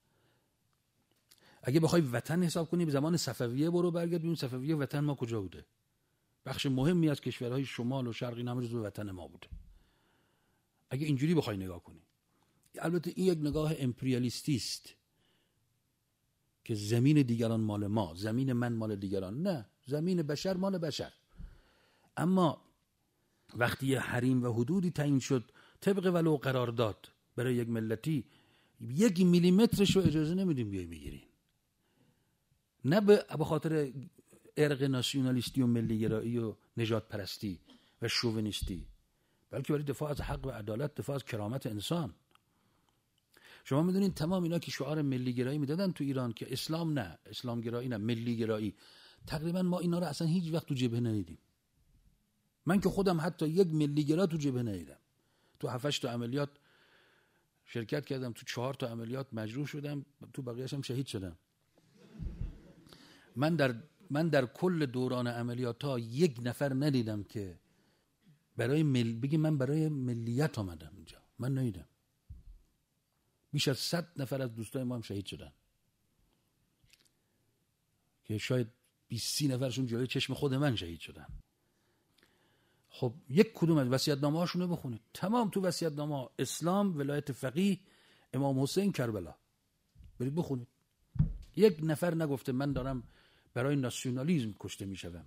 اگه بخوای وطن حساب کنی به زمان صفویه برو برگرد ببین صفویه وطن ما کجا بوده. بخش مهمی از کشورهای شمال و شرقی همه جزو وطن ما بوده. اگه اینجوری بخوای نگاه کنی. البته این یک نگاه امپریالیستی است که زمین دیگران مال ما، زمین من مال دیگران. نه، زمین بشر مال بشر. اما وقتی یه حریم و حدودی تعیین شد طبق ولو قرارداد برای یک ملتی، یک میلیمترش رو اجازه نمیدیم بیای بگیرین. نه به خاطر ارق ناسیونالیستی و ملیگرایی و نجات پرستی و شوونیستی، بلکه برای دفاع از حق و عدالت، دفاع از کرامت انسان. شما میدونین تمام اینا که شعار ملیگرایی میدادن تو ایران که اسلام نه، اسلام گرایی نه، ملیگرایی، تقریبا ما اینا رو اصلا هیچ وقت تو جبهه ندیدیم. من که خودم حتی یک ملیگرا تو جبهه ندیدم. تو هفتش تا عملیات شرکت کردم، تو چهار تا عملیات مجروح شدم، تو بقیه‌اش هم شهید شدم. من در من در کل دوران عملیات ها یک نفر ندیدم که برای مل بگی من برای ملیت آمدم اینجا. من ندیدم. بیش از صد نفر از دوستای ما هم شهید شدن که شاید بیست سی نفرشون جلوی چشم خود من شهید شدن. خب یک کدوم از وصیت‌نامه هاشون رو بخونید. تمام تو وصیت‌نامه ها اسلام، ولایت فقیه، امام حسین، کربلا. برید بخونید. یک نفر نگفته من دارم برای ناسیونالیسم کشته میشم،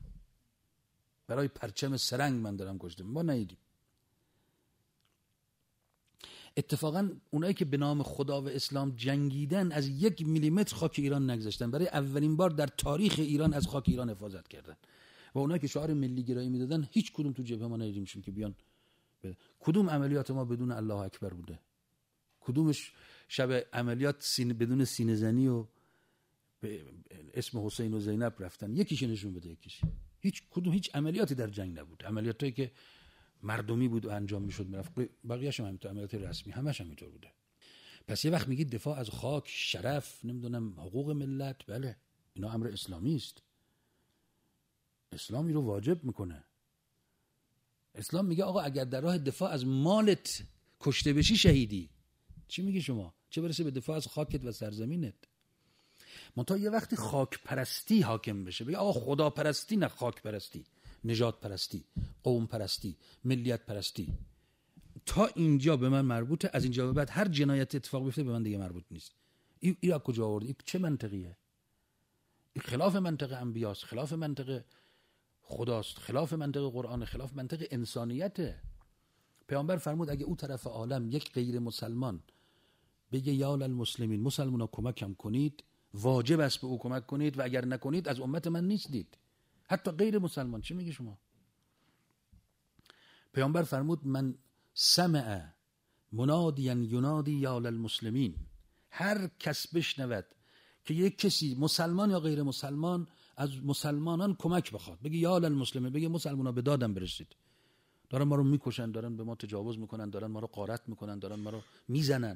برای پرچم سرنگ من دارم کشته. ما ندیدیم. اتفاقا اونایی که به نام خدا و اسلام جنگیدن از یک میلیمتر خاک ایران نگذاشتن. برای اولین بار در تاریخ ایران از خاک ایران حفاظت کردن. و اونایی که شعار ملی گرایی میدادن هیچ کدوم تو جبهه ما ندیدیمشون که بیان بده. کدوم عملیات ما بدون الله اکبر بوده؟ کدومش شب عملیات سینه بدون سینه زنی و به اسم حسین و زینب رفتن؟ یکیش نشون بده. یکیش هیچ کدوم هیچ عملیاتی در جنگ نبود. عملیاتی که مردمی بود و انجام میشد میرفت. بقیه‌اش هم همینطور، عملیات رسمی همش همینطور بوده. پس یه وقت میگید دفاع از خاک، شرف، نمیدونم حقوق ملت، بله اینا امر اسلامی است. اسلامی رو واجب میکنه. اسلام میگه آقا اگر در راه دفاع از مالت کشته بشی شهیدی. چی میگی شما؟ چه برسه به دفاع از خاکت و سرزمینت؟ منتها یه وقتی خاک پرستی حاکم بشه، بگه آقا خدا پرستی نه خاک پرستی، نژاد پرستی، قوم پرستی، ملیت پرستی، تا اینجا به من مربوطه، از اینجا به بعد هر جنایت اتفاق بیفته به من دیگه مربوط نیست. این ای از کجا آورده؟ این چه منطقیه؟ این خلاف منطق انبیاست، خلاف منطق خداست، خلاف منطق قرآن، خلاف منطق انسانیته. پیامبر فرمود اگه او طرف عالم یک غیر مسلمان بگه یا للمسلمین، مسلمونا کمکم کنید، واجب است به او کمک کنید و اگر نکنید از امت من نیستید. حتی غیر مسلمان. چی میگه شما؟ پیامبر فرمود من سمع منادیا ینادی یا للمسلمین، هر کس بشنود که یک کسی مسلمان یا غیر مسلمان از مسلمانان کمک بخواد، بگه یا للمسلمین، بگه مسلمانا به دادم برسید، دارن ما رو میکشن، دارن به ما تجاوز میکنن، دارن ما رو غارت میکنن، دارن ما رو میزنن،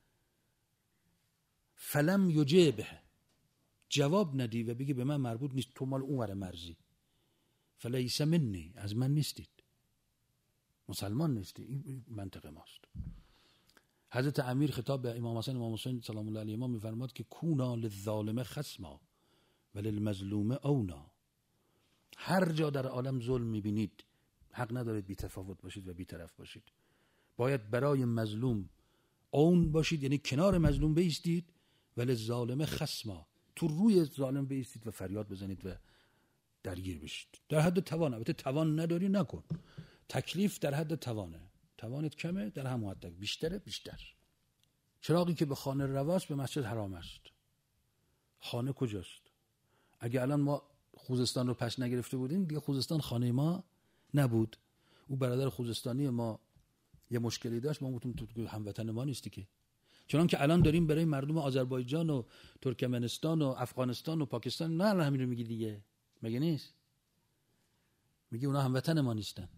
فلم یجبه، جواب ندی و بگی به من مربوط نیست، تو مال اونور مرزی، فلیس منی، از من نیستید، مسلمان نیستی. این منطق ماست. حضرت امیر خطاب به امام حسن امام حسین سلام الله علیهما میفرماد که کونا للظالم خصما وللمظلوم اونا. هر جا در عالم ظلم میبینید حق ندارید بی تفاوت باشید و بی طرف باشید. باید برای مظلوم اون باشید، یعنی کنار مظلوم بایستید، ولی ظالم خصما، تو روی ظالم بایستید و فریاد بزنید و درگیر بشید در حد توان. البته توان نداری نکن، تکلیف در حد توانه، توانت کمه در هم حد، بیشتره بیشتر. چراغی که به خانه رواست به مسجد حرام است. خانه کجاست؟ اگه الان ما خوزستان رو پس نگرفته بودیم دیگه خوزستان خانه ما نبود. او برادر خوزستانی ما یه مشکلی داشت، ما گفتیم تو هموطن ما نیستی که. چون که الان داریم برای مردم آذربایجان و ترکمنستان و افغانستان و پاکستان، نه الان همین رو میگی دیگه، مگه نیست؟ میگی اونا هموطن ما نیستن.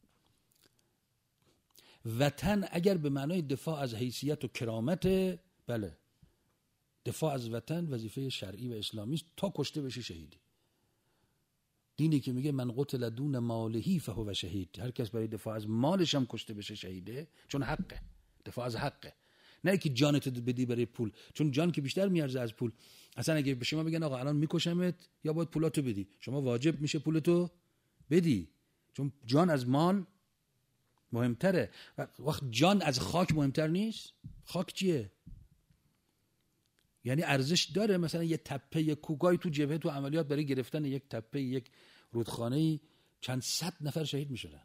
وطن اگر به معنای دفاع از حیثیت و کرامت، بله دفاع از وطن وظیفه شرعی و اسلامی است، تا کشته بشی شهیدی. دینی که میگه من قتل دون مالهی فهو شهید، هر کس برای دفاع از مالش هم کشته بشه شهیده، چون حقه، دفاع از حقه، نه که جانت بدی برای پول، چون جان که بیشتر میارزه از پول. اصلا اگه به شما بگن آقا الان میکشمت یا باید پولاتو بدی، شما واجب میشه پولتو بدی، چون جان از مال مهمتره. وقت جان از خاک مهمتر نیست. خاک چیه؟ یعنی ارزش داره. مثلا یه تپه، یه کوگای تو جبهه تو عملیات برای گرفتن یک تپه، یک رودخانه چند صد نفر شهید میشدن.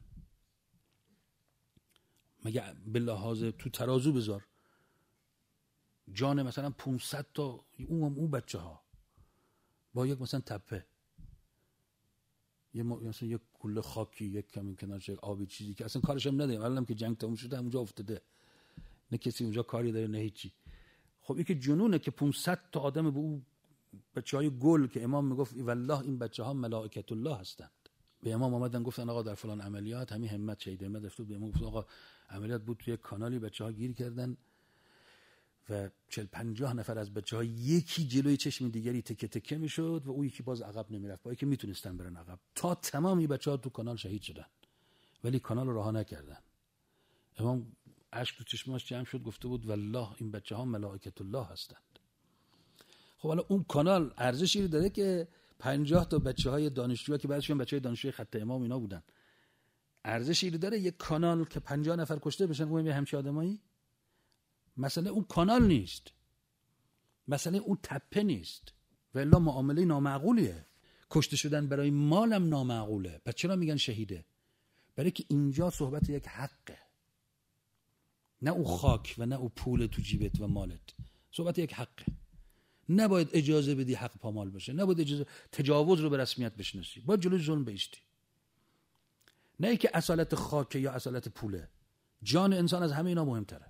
مگه به لحاظ تو ترازو بذار جان مثلا پانصد تا اون اون بچه ها با یک مثلا تپه، یه مثلا یک کوله خاکی، یک کمی کنارش یک آبی، چیزی که اصلا کارش هم نداریم، الانم که جنگ تموم شده اونجا افتاده، نه کسی اونجا کاری داره نه هیچی. خب این که جنونه که پانصد تا آدم به اون بچهای گل که امام میگفت والله این بچه ها ملائکت الله هستند. به امام اومدن گفتن آقا در فلان عملیات همین همت شهید احمد افتاد. به امام گفت آقا عملیات بود توی کانالی بچه‌ها گیر کردن و چهل پنجاه نفر از بچه‌ها یکی جلوی چشم دیگری تکه تکه میشد و اون یکی باز عقب نمیرفت، با اینکه میتونستن برن عقب، تا تمامی بچه‌ها تو کانال شهید شدن ولی کانال رو رها نکردن. امام اشک تو چشماش جمع شد، گفته بود والله این بچه‌ها ملائکت الله هستند. خب حالا اون کانال ارزشی داره که پنجاه تا بچه‌های دانشجو که بعضیشون بچه‌های دانشجوی خط امام اینا بودن، ارزشی داره یک کانال که پنجاه نفر کشته بشن اون همچین آدمایی؟ مسئله اون کانال نیست، مسئله اون تپه نیست. و الا معامله نامعقولیه. کشته شدن برای مالم نامعقوله. پس چرا میگن شهیده؟ برای که اینجا صحبت یک حقه. نه او خاک و نه او پول تو جیبت و مالت. صحبت یک حقه. نباید اجازه بدی حق پامال بشه، نباید اجازه تجاوز رو به رسمیت بشناسی، باید جلوی ظلم بایستی. نه اینکه اصالت خاک یا اصالت پوله. جان انسان از همه اینا مهمتره.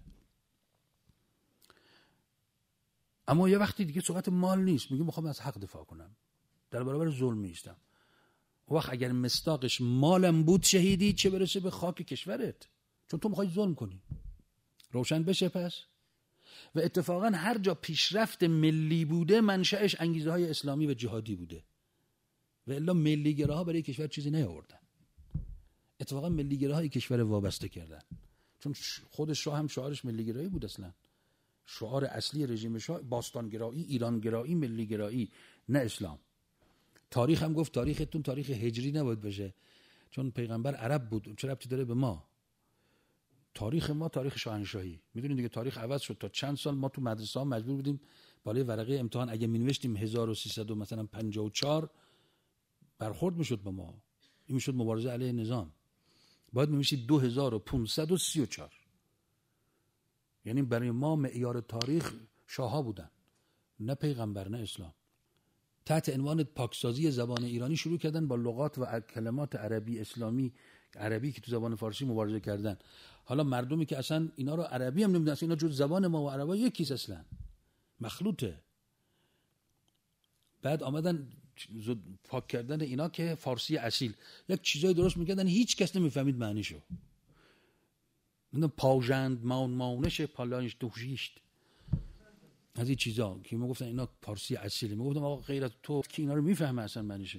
اما یه وقتی دیگه صحبت مال نیست، میگه میخوام از حق دفاع کنم، در برابر ظلم میستم. وقت اگر مصداقش مالم بود شهیدی، چه برسه به خاک کشورت، چون تو میخوای ظلم کنی. روشن بشه پس. و اتفاقا هر جا پیشرفت ملی بوده منشأش انگیزه های اسلامی و جهادی بوده، و الا ملیگراها برای کشور چیزی نیاوردن. اتفاقا ملیگراهای کشور وابسته کردن، چون خود شاه هم شعارش ملیگرایی بود. اصلا شعار اصلی رژیم شاه باستانگرایی، ایرانگرایی، ملیگرایی، نه اسلام. تاریخ هم گفت تاریختون تاریخ هجری نباید بشه، چون پیغمبر عرب بود، چه ربطی داره به ما؟ تاریخ ما تاریخ شاهنشاهی. میدونید دیگه تاریخ عوض شد. تا چند سال ما تو مدرسه ها مجبور بودیم بالای ورقه امتحان اگه می‌نوشتیم هزار و سیصد مثلا پنجاه و چهار برخورد میشد به ما، این میشد مبارزه علیه نظام. باید می‌نوشید دو هزار و پانصد و سی و چهار. یعنی برای ما معیار تاریخ شاه‌ها بودن، نه پیغمبر نه اسلام. تحت عنوان پاکسازی زبان ایرانی شروع کردن با لغات و کلمات عربی اسلامی، عربی که تو زبان فارسی مبارزه کردن. حالا مردمی که اصلا اینا رو عربی هم نمیدونن، اینا جز زبان ما و عربا یکیست، اصلا مخلوطه. بعد آمدن پاک کردن اینا که فارسی اصیل، یک چیزای درست میکردن هیچ کس نمیفهمید معنیشو. اینا پاوژند مان مانش پالانش دوشیشت از این چیزا که ما گفتن اینا فارسی اصیله. ما گفتم آقا غیر از تو کی اینا رو میفهمه اصلا معنیشه؟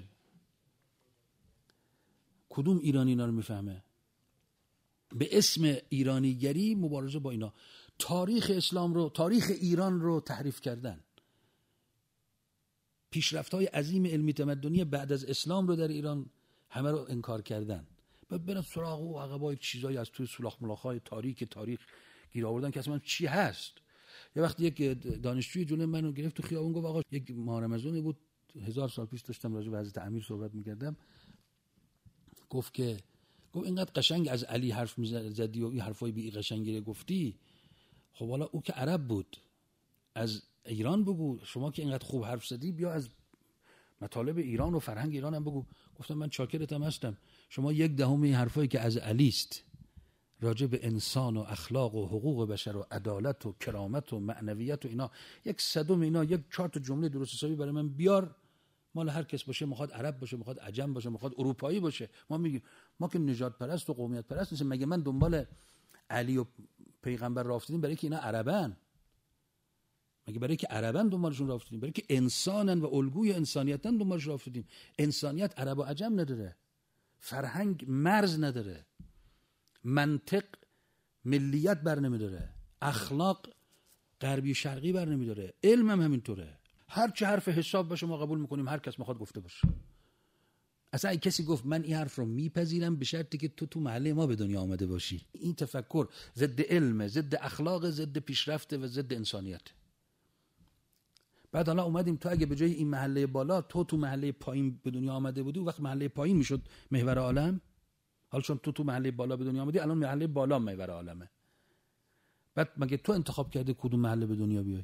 کدوم ایرانی اینا رو میفهمه؟ به اسم ایرانیگری مبارزه با اینا تاریخ اسلام رو، تاریخ ایران رو تحریف کردن. پیشرفت‌های عظیم علمی تمدنی بعد از اسلام رو در ایران همه رو انکار کردن. بعد برن سراغ و عقبای چیزایی از توی سولاخ ملاخ‌های تاریک تاریخ گیر آوردن که اصلا چی هست. یه وقت یک دانشجوی جلوی منو گرفت تو خیابون، گفت آقا یک ماه رمضانی بود هزار سال پیش داشتم راجع به حضرت امیر صحبت می‌کردم، گفت که گفت اینقدر قشنگ از علی حرف می‌زدی و این حرفای بی قشنگی گفتی، خب حالا او که عرب بود از ایران بگو، شما که اینقدر خوب حرف زدی بیا از مطالب ایران و فرهنگ ایران هم بگو. گفتم من چاکرتم هستم، شما یک دهم این حرفایی که از علی است راجع به انسان و اخلاق و حقوق بشر و عدالت و کرامت و معنویت و اینا، یک صدم اینا، یک چهار تا جمله درست حسابی برای من بیار، مال هر کس باشه، میخواد عرب باشه، میخواد عجم باشه، میخواد اروپایی باشه. ما میگیم ما که نژاد پرست و قومیت پرست نیستیم. مگه من دنبال علی و پیغمبر راه افتادیم برای که اینا عربن؟ مگه برای که عربن دنبالشون راه افتادیم؟ برای که انسانن و الگوی انسانیتن دنبالش راه افتادیم. انسانیت عرب و عجم نداره، فرهنگ مرز نداره، منطق ملیت بر نمیداره، اخلاق غربی شرقی بر نمیداره، علم هم همینطوره. هر چه حرف حساب باشه ما قبول میکنیم، هر کس میخواد گفته باشه. اصلا اگه کسی گفت من این حرف رو میپذیرم به شرطی که تو تو محله ما به دنیا آمده باشی، این تفکر ضد علم، ضد اخلاق، ضد پیشرفت و ضد انسانیت. بعد حالا اومدیم تو اگه به جای این محله بالا تو تو محله پایین به دنیا آمده بودی، وقت محله پایین میشد محور عالم. حالا چون تو تو محله بالا به دنیا آمدی، الان محله بالا محور عالمه. بعد مگه تو انتخاب کرده کدوم محله به دنیا بیای؟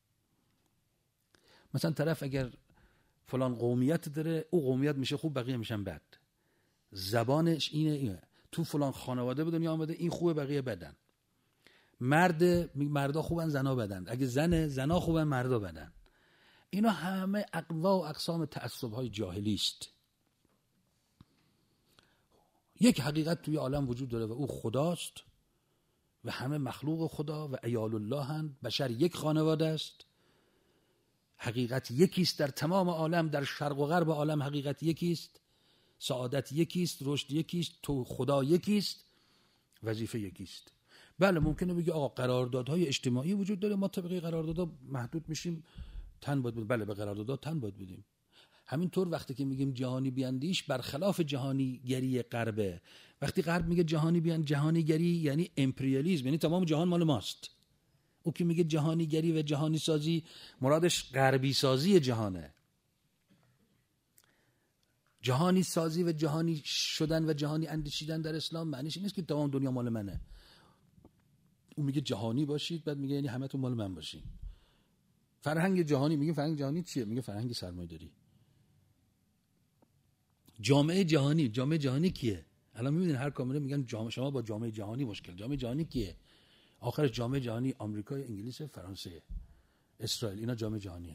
مثلا طرف اگر فلان قومیت داره، او قومیت میشه خوب، بقیه میشن بد. زبانش اینه, اینه. تو فلان خانواده به دنیا آمده، این خوبه بقیه بدن. مرد مردا خوبن زنا بدن، اگه زنه زنا خوبن مردا بدن. اینا همه اقوا و اقسام تعصب‌های جاهلی است. یک حقیقت توی عالم وجود داره و او خداست و همه مخلوق خدا و عیال الله هستند. بشر یک خانواده است. حقیقت یکیست در تمام عالم، در شرق و غرب عالم حقیقت یکیست، سعادت یکیست، رشد یکیست، تو خدا یکیست، وظیفه یکیست. بله ممکنه بگی آقا قراردادهای اجتماعی وجود داره، ما طبقه قراردادها محدود میشیم، تن باید بدیم. بله به قراردادها تن باید بدیم. همینطور وقتی که میگیم جهانی بیاندیش، برخلاف جهانی گری غربه. وقتی غرب میگه جهانی بیان، جهانی گری یعنی امپریالیسم، یعنی تمام جهان مال ماست. او که میگه جهانی گری و جهانی سازی، مرادش غربی سازی جهانه. جهانی سازی و جهانی شدن و جهانی اندیشیدن در اسلام معنیش این نیست که تمام دنیا مال منه. اون میگه جهانی باشید، بعد میگه یعنی همتون مال من باشین. فرهنگ جهانی، میگه فرهنگ جهانی چیه؟ میگه فرهنگ سرمایه‌داری. جامعه جهانی، جامعه جهانی کیه؟ الان میبینین هر کامره میگن جامعه، شما با جامعه جهانی مشکل. جامعه جهانی کیه؟ آخر جامعه جهانی آمریکا، انگلیس، فرانسه، اسرائیل، اینا جامعه جهانیه.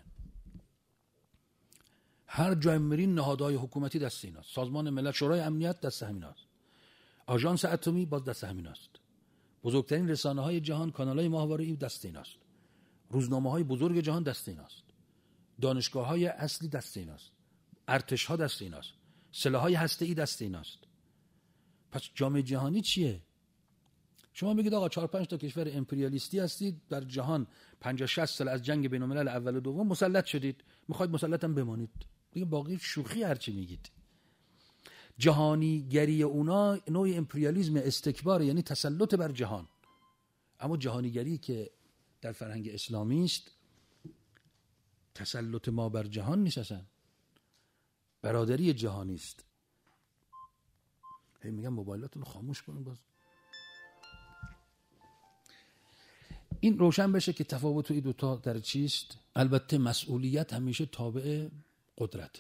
هر جای میرین نهادهای حکومتی دست ایناست. سازمان ملل، شورای امنیت دست همیناست. آژانس اتمی باز دست همیناست. بزرگترین رسانه‌های جهان، کانال‌های ماهواره‌ای دست ایناست. روزنامه‌های بزرگ جهان دست ایناست. دانشگاه‌های اصلی دست ایناست. ارتش‌ها دست ایناست. سلاح‌های هسته‌ای دست ایناست. پس جامعه جهانی چیه؟ شما میگید آقا چهار پنج تا کشور امپریالیستی هستید در جهان، پنجاه شصت سال از جنگ بین‌الملل اول و دوم مسلط شدید، میخواید مسلط هم بمانید. دیگه باقی شوخی هرچی میگید. جهانی گری اونا نوع امپریالیسم، استکبار، یعنی تسلط بر جهان. اما جهانی گری که در فرهنگ اسلامی است، تسلط ما بر جهان نیست، اصلا برادری جهانی است. هی میگم موبایلاتون خاموش کنین باز. این روشن بشه که تفاوت این دوتا در چیست. البته مسئولیت همیشه تابع قدرت.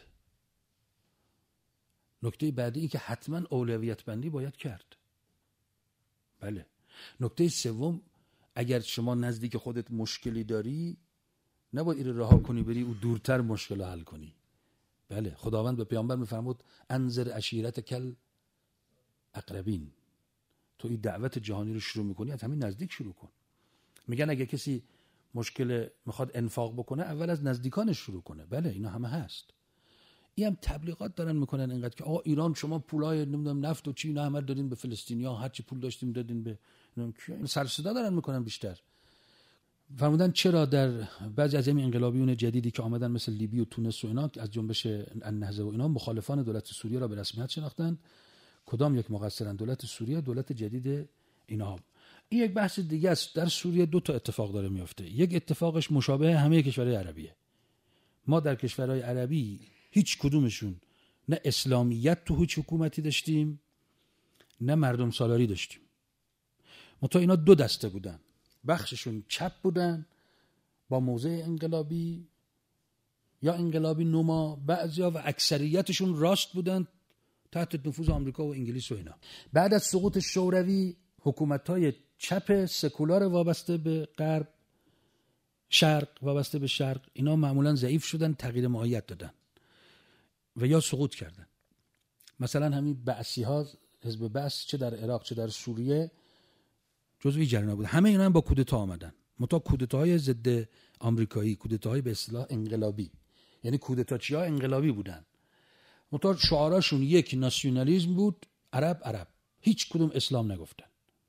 نکته بعدی این که حتما اولویت بندی باید کرد. بله. نکته سوم، اگر شما نزدیک خودت مشکلی داری، نباید این رها کنی بری او دورتر مشکل حل کنی. بله، خداوند به پیامبر میفرمود انذر عشیرت کل اقربین. تو این دعوت جهانی رو شروع میکنی از همین نزدیک شروع کن. میگن اگه کسی مشکل میخواد انفاق بکنه اول از نزدیکانش شروع کنه. بله اینا همه هست. این هم تبلیغات دارن میکنن اینقدر که آقا ایران شما پولای نمیدونم نفت و چی اینا همه دادین به فلسطینیا، هر چی پول داشتیم دادین به نمیدونم سر صدا دارن میکنن بیشتر. فرمودن چرا در بعضی از این انقلابیون جدیدی که آمدن مثل لیبی و تونس و اینا از جنبش النهضه و اینا مخالفان دولت سوریه را به رسمیت شناختن، کدام یک مقصرن؟ دولت سوریه، دولت جدید اینا. این یک بحث دیگه است. در سوریه دو تا اتفاق داره میفته. یک اتفاقش مشابه همه کشورهای عربیه. ما در کشورهای عربی هیچ کدومشون نه اسلامیت تو هیچ حکومتی داشتیم نه مردم سالاری داشتیم. منتها اینا دو دسته بودن. بخششون چپ بودن با موضع انقلابی یا انقلابی نما، بعضیا و اکثریتشون راست بودن تحت نفوذ آمریکا و انگلیس و اینا. بعد از سقوط شوروی حکومت‌های چپ سکولار وابسته به غرب، شرق وابسته به شرق، اینا معمولا ضعیف شدن، تغییر ماهیت دادن و یا سقوط کردن. مثلا همین بعثی‌ها، حزب بعث چه در عراق چه در سوریه جزوی جریان بود. همه اینا هم با کودتا آمدن. متا کودتاهای ضد آمریکایی، کودتاهای به اصطلاح انقلابی، یعنی کودتاچی‌ها انقلابی بودن. متا شعاراشون یک ناسیونالیسم بود، عرب عرب، هیچ کدوم اسلام نگفتن.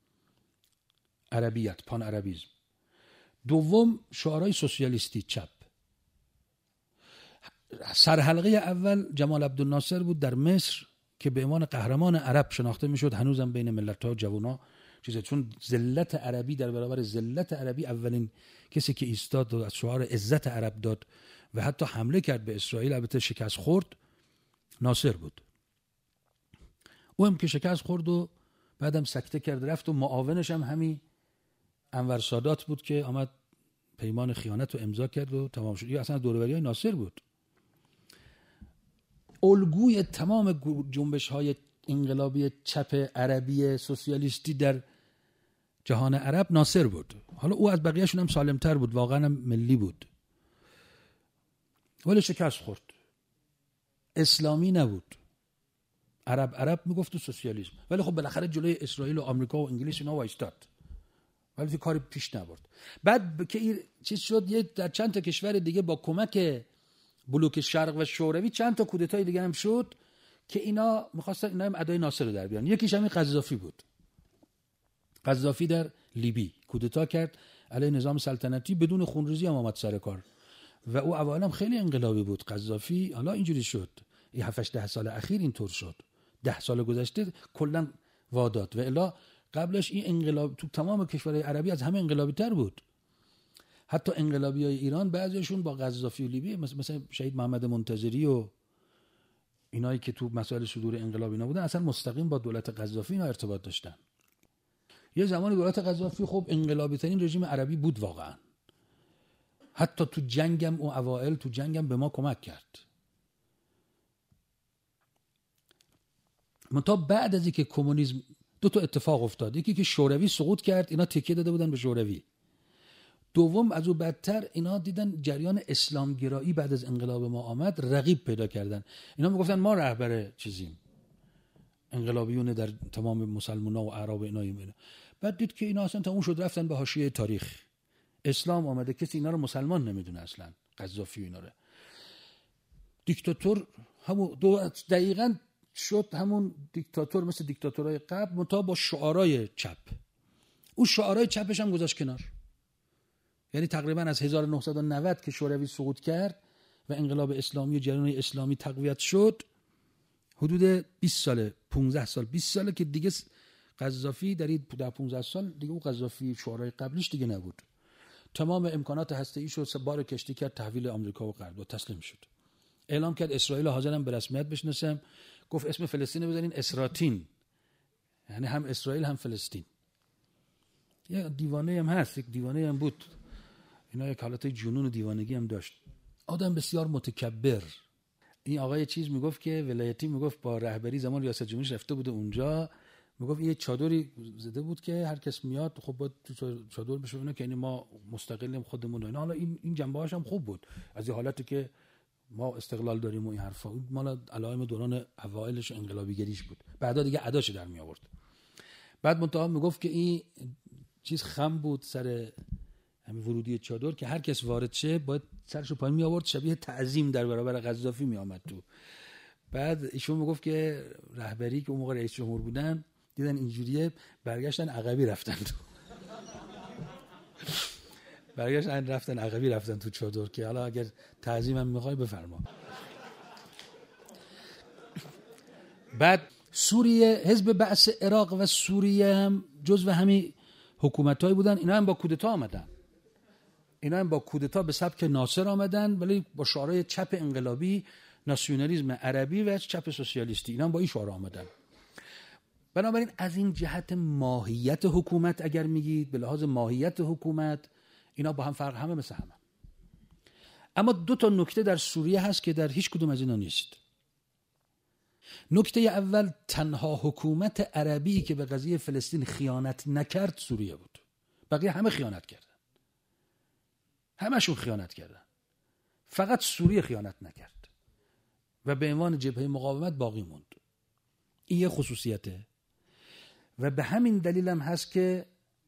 عربیت، پان عربیسم. دوم شعارهای سوسیالیستی چپ. سرحلقه اول جمال عبدالناصر بود در مصر که به عنوان قهرمان عرب شناخته میشد، هنوزم بین ملت‌ها جوونا چیزه، چون ذلت عربی در برابر ذلت عربی اولین کسی که ایستاد و از شعار عزت عرب داد و حتی حمله کرد به اسرائیل، البته شکست خورد، ناصر بود. او هم که شکست خورد و بعدم سکته کرد رفت و معاونش هم همین انور سادات بود که آمد پیمان خیانت رو امضا کرد و تمام شد. یا اصلا دوربریای ناصر بود. الگوی تمام جنبش‌های انقلابی چپ عربی سوسیالیستی در جهان عرب ناصر بود. حالا او از بقیه‌شون هم سالم‌تر بود، واقعا هم ملی بود، ولی شکست خورد. اسلامی نبود، عرب عرب میگفت و سوسیالیسم، ولی خب بالاخره جلوی اسرائیل و آمریکا و انگلیس اینا وایستاد، ولی کاری پیش نبرد. بعد که این چیز شد، یه در چند تا کشور دیگه با کمک بلوک شرق و شوروی چند تا کودتای دیگه هم شد که اینا می‌خواستن اینا هم ادای ناصر رو در بیان. یکیش همین قذافی بود. قذافی در لیبی کودتا کرد علیه نظام سلطنتی، بدون خونریزی هم آمد سر کار و او اولا خیلی انقلابی بود قذافی. حالا اینجوری شد، این هفت ده سال اخیر اینطور شد، ده سال گذشته کلا واداد و الا قبلش این انقلاب تو تمام کشورهای عربی از همه انقلابی تر بود. حتی انقلابیای ایران بعضیشون با قذافی و لیبی، مثلا شهید محمد منتظری و اینایی که تو مسائل صدور انقلاب اینا بودن، اصلا مستقیم با دولت قذافی اینا ارتباط داشتن. یه زمانی دولت قذافی خب انقلابی ترین رژیم عربی بود واقعا، حتی تو جنگم و اوائل تو جنگم به ما کمک کرد. منتها بعد از اینکه کمونیسم دو تا اتفاق افتاد، یکی که شوروی سقوط کرد، اینا تکیه داده بودن به شوروی. دوم از اون بدتر اینا دیدن جریان اسلامگرایی بعد از انقلاب ما آمد، رقیب پیدا کردن. اینا میگفتن ما رهبر چیزیم، انقلابیون در تمام مسلمونا و اعراب اینا اینا. بعد دید که اینا اصلا تموم شد، رفتن به حاشیه تاریخ. اسلام آمده، کسی اینا رو مسلمان نمیدونه اصلا، قذافی اینا رو. دیکتاتور همون دو دقیقاً شد همون دیکتاتور مثل دیکتاتورهای قبل، منتها با شعارهای چپ. اون شعارهای چپش هم گذاشت کنار. یعنی تقریبا از هزار و نهصد و نود که شوروی سقوط کرد و انقلاب اسلامی و جریان اسلامی تقویت شد، حدود بیست ساله، پانزده سال، بیست ساله که دیگه قذافی در در پانزده سال دیگه اون قذافی شعارهای قبلیش دیگه نبود. تمام امکانات هسته‌ایش رو بار کشتی کرد تحویل آمریکا و غرب و تسلیم شد. اعلام کرد اسرائیل حاضرم به رسمیت بشناسم. گفت اسم فلسطین رو بزنین اسراتین، یعنی هم اسرائیل هم فلسطین. یه دیوانه هم هست، یک دیوانه هم بود، اینا یک حالت جنون و دیوانگی هم داشت. آدم بسیار متکبر. این آقای چیز میگفت که ولایتی میگفت با رهبری زمان ریاست جمهوری رفته بوده اونجا، میگفت یه چادری زده بود که هر کس میاد خب با چادر بشه اینا که یعنی ما مستقلیم خودمون. اینا حالا این این جنبه‌هاش هم خوب بود، از این حالتی که ما استقلال داریم و این حرفا. مال علائم دوران اوایلش انقلابیگریش بود، بعدا دیگه اداش در می آورد. بعد منتها میگفت که این چیز خم بود سر همین ورودی چادر که هر کس وارد شه باید سرشو پایین می آورد، شبیه تعظیم در برابر قذافی می آمد تو. بعد ایشون میگفت که رهبری که اون موقع رئیس جمهور بودن دیدن اینجوریه، برگشتن عقبی رفتن تو برگشتن رفتن عقبی رفتن تو چادر که حالا اگر تعظیمم میخوای بفرما. بعد سوریه، حزب بعث عراق و سوریه هم جزو همین حکومتایی بودن. اینا هم با کودتا آمدن، اینا هم با کودتا به سبک ناصر آمدن، ولی با شعارهای چپ انقلابی، ناسیونالیسم عربی و چپ سوسیالیستی. اینا هم با این شعار آمدن. بنابراین از این جهت ماهیت حکومت اگر میگید، به لحاظ ماهیت حکومت اینا با هم فرق همه مثل همه. اما دو تا نکته در سوریه هست که در هیچ کدوم از اینا نیست. نکته اول، تنها حکومت عربی که به قضیه فلسطین خیانت نکرد سوریه بود. بقیه همه خیانت کردن، همشون خیانت کردن، فقط سوریه خیانت نکرد و به عنوان جبهه مقاومت باقی موند. این یه خصوصیته و به همین دلیل هم هست که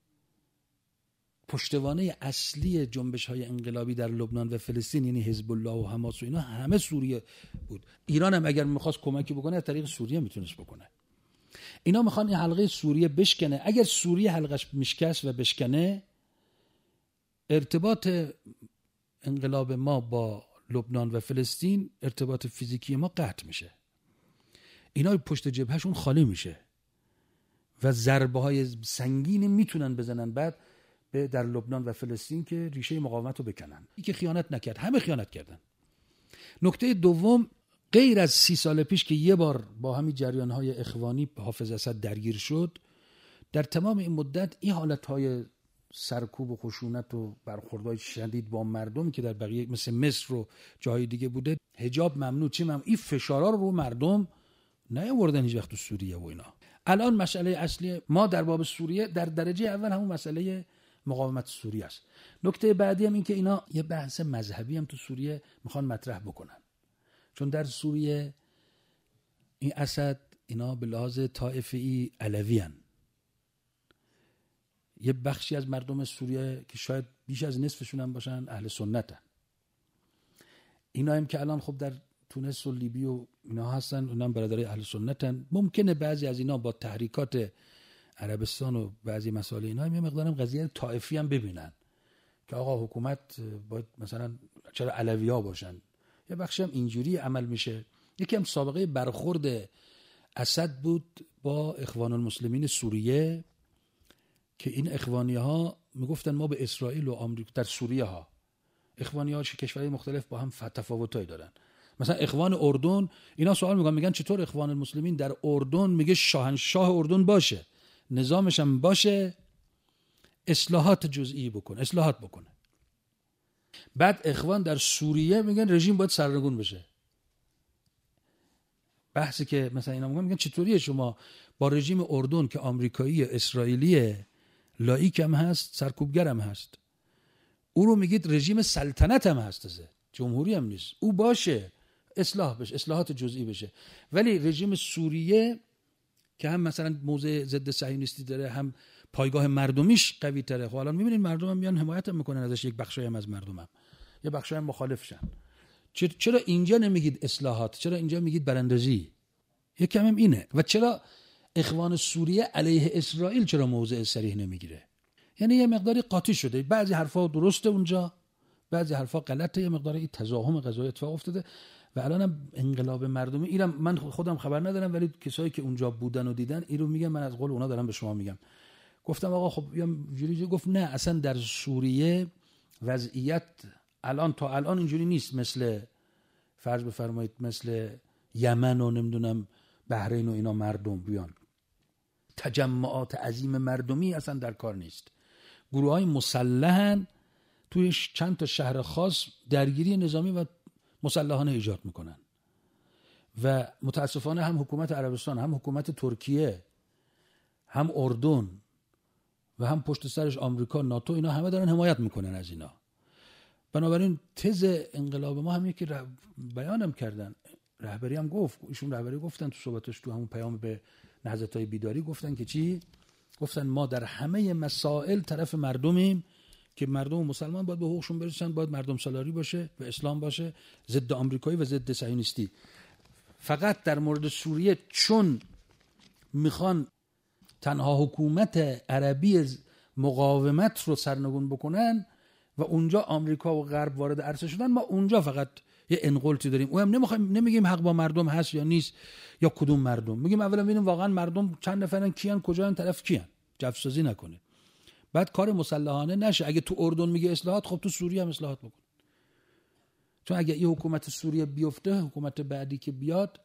پشتوانه اصلی جنبش‌های انقلابی در لبنان و فلسطین، یعنی حزب الله و حماس و اینا، همه سوریه بود. ایران هم اگر می‌خواست کمکی بکنه از طریق سوریه میتونست بکنه. اینا میخوان این حلقه سوریه بشکنه. اگر سوریه حلقش میشکست و بشکنه، ارتباط انقلاب ما با لبنان و فلسطین، ارتباط فیزیکی ما قطع میشه. اینا پشت جبهشون خالی میشه و ضربه های سنگینی میتونن بزنن بعد به در لبنان و فلسطین که ریشه مقاومت رو بکنن. این که خیانت نکرد، همه خیانت کردن. نکته دوم، غیر از سی سال پیش که یه بار با همین جریان‌های اخوانی حافظ اسد درگیر شد، در تمام این مدت این حالت‌های سرکوب و خشونت و برخوردهای شدید با مردم که در بقیه مثل مصر و جاهای دیگه بوده، حجاب ممنوع، چی ممنوع، این فشارا رو رو مردم نیاوردن هیچ وقت تو سوریه و اینا. الان مسئله اصلی ما در باب سوریه در درجه اول همون مسئله مقاومت سوریه است. نکته بعدی هم این که اینا یه بحث مذهبی هم تو سوریه میخوان مطرح بکنن، چون در سوریه این اسد اینا به لحاظ طائفه‌ای علویان. یه بخشی از مردم سوریه که شاید بیش از نصفشون هم باشن اهل سنتن. اینا هم که الان خب در تونس و لیبی و اینا هستن، اونا هم برادرای اهل سنتن. ممکنه بعضی از اینا با تحریکات عربستان و بعضی مسائل اینا هم یه مقدارم قضیه طائفی هم ببینن که آقا حکومت باید مثلا چرا علوی‌ها باشن. یه بخشی هم اینجوری عمل میشه. یکی هم سابقه برخورد اسد بود با اخوان المسلمین سوریه که این اخوانی ها میگفتن ما به اسرائیل و آمریکا در سوریه ها، اخوانی ها کشورهای مختلف با هم تفاوتایی دارن. مثلا اخوان اردن اینا سوال میکنن، میگن چطور اخوان المسلمین در اردن میگه شاهنشاه اردن باشه، نظامش هم باشه اصلاحات جزئی بکنه، اصلاحات بکنه. بعد اخوان در سوریه میگن رژیم باید سرنگون بشه. بحثی که مثلا اینا میگن، میگن چطوریه شما با رژیم اردن که آمریکایی اسرائیلی لاییک هم هست، سرکوبگر هم هست، او رو میگید رژیم سلطنت هم هست، ازه جمهوری هم نیست، او باشه اصلاح بشه، اصلاحات جزئی بشه. ولی رژیم سوریه که هم مثلا موضع ضد صهیونیستی داره، هم پایگاه مردمیش قوی تره. خب الان میبینید مردم هم میان حمایت هم میکنن ازش، یک بخشی هم از مردم هم یه بخشی هم مخالفشن. چرا اینجا نمیگید اصلاحات؟ چرا اینجا میگید براندازی؟ یکم هم اینه. و چرا اخوان سوریه علیه اسرائیل چرا موضع صریح نمیگیره؟ یعنی یه مقداری قاطی شده، بعضی حرفا درسته اونجا، بعضی حرفا غلطه، یه مقداری تضاهم قضایی اتفاق افتاده. و الانم انقلاب مردمی ایران، من خودم خبر ندارم ولی کسایی که اونجا بودن و دیدن این رو میگن، من از قول اونا دارم به شما میگم. گفتم آقا خب یا جوری، گفت نه اصلا در سوریه وضعیت الان تا الان اینجوری نیست، مثل فرض بفرمایید مثل یمن و نمیدونم بحرین و اینا مردم بیان، تجمعات عظیم مردمی اصلا در کار نیست. گروه های مسلحن توی چند تا شهر خاص درگیری نظامی و مسلحانه ایجاد میکنن و متاسفانه هم حکومت عربستان، هم حکومت ترکیه، هم اردن و هم پشت سرش آمریکا، ناتو، اینا همه دارن حمایت میکنن از اینا. بنابراین تز انقلاب ما هم یکی بیانم کردن، رهبری هم گفت، ایشون رهبری گفتن تو صحبتش، تو همون پیام به نهضت‌های بیداری گفتن که چی؟ گفتن ما در همه مسائل طرف مردمیم که مردم مسلمان باید به حقوقشون برسن، باید مردم سالاری باشه و اسلام باشه، ضد آمریکایی و ضد صهیونیستی. فقط در مورد سوریه چون میخوان تنها حکومت عربی مقاومت رو سرنگون بکنن و اونجا آمریکا و غرب وارد عرصه شدن، ما اونجا فقط یه انقلتی داریم. اونم نمیخوایم، نمیگیم حق با مردم هست یا نیست یا کدوم مردم، میگیم اولا ببینیم واقعا مردم چند نفرن، کیان، کجا، طرف کیان، جفسازی نکنه. بعد کار مسلحانه نشه. اگه تو اردن میگه اصلاحات، خب تو سوریه هم اصلاحات بکن. چون اگه این حکومت سوریه بیفته، حکومت بعدی که بیاد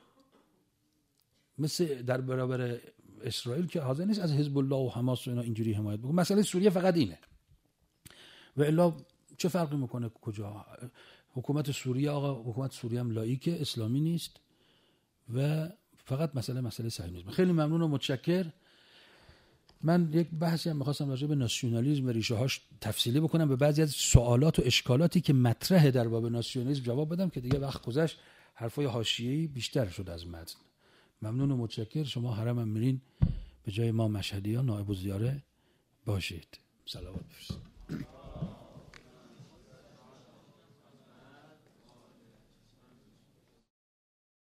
مثل در برابر اسرائیل که حاضر نیست از حزب الله و حماس و اینا اینجوری حمایت بکنه. مسئله سوریه فقط اینه. و الا چه فرقی میکنه کجا؟ حکومت سوریه، آقا حکومت سوریه هم لاییکه، اسلامی نیست و فقط مسئله مسئله صهیونیسم. خیلی ممنون و متشکر. من یک بحثی هم می‌خواستم راجع به ناسیونالیسم و ریشه‌هاش تفصیلی بکنم، به بعضی از سوالات و اشکالاتی که مطرحه در باب ناسیونالیسم جواب بدم که دیگه وقت گذشت، حرفای حاشیه‌ای بیشتر شد از متن. ممنون و متشکر. شما حرم هم میرین، به جای ما مشهدی‌ها نائب الزیاره باشید. صلوات بفرستید.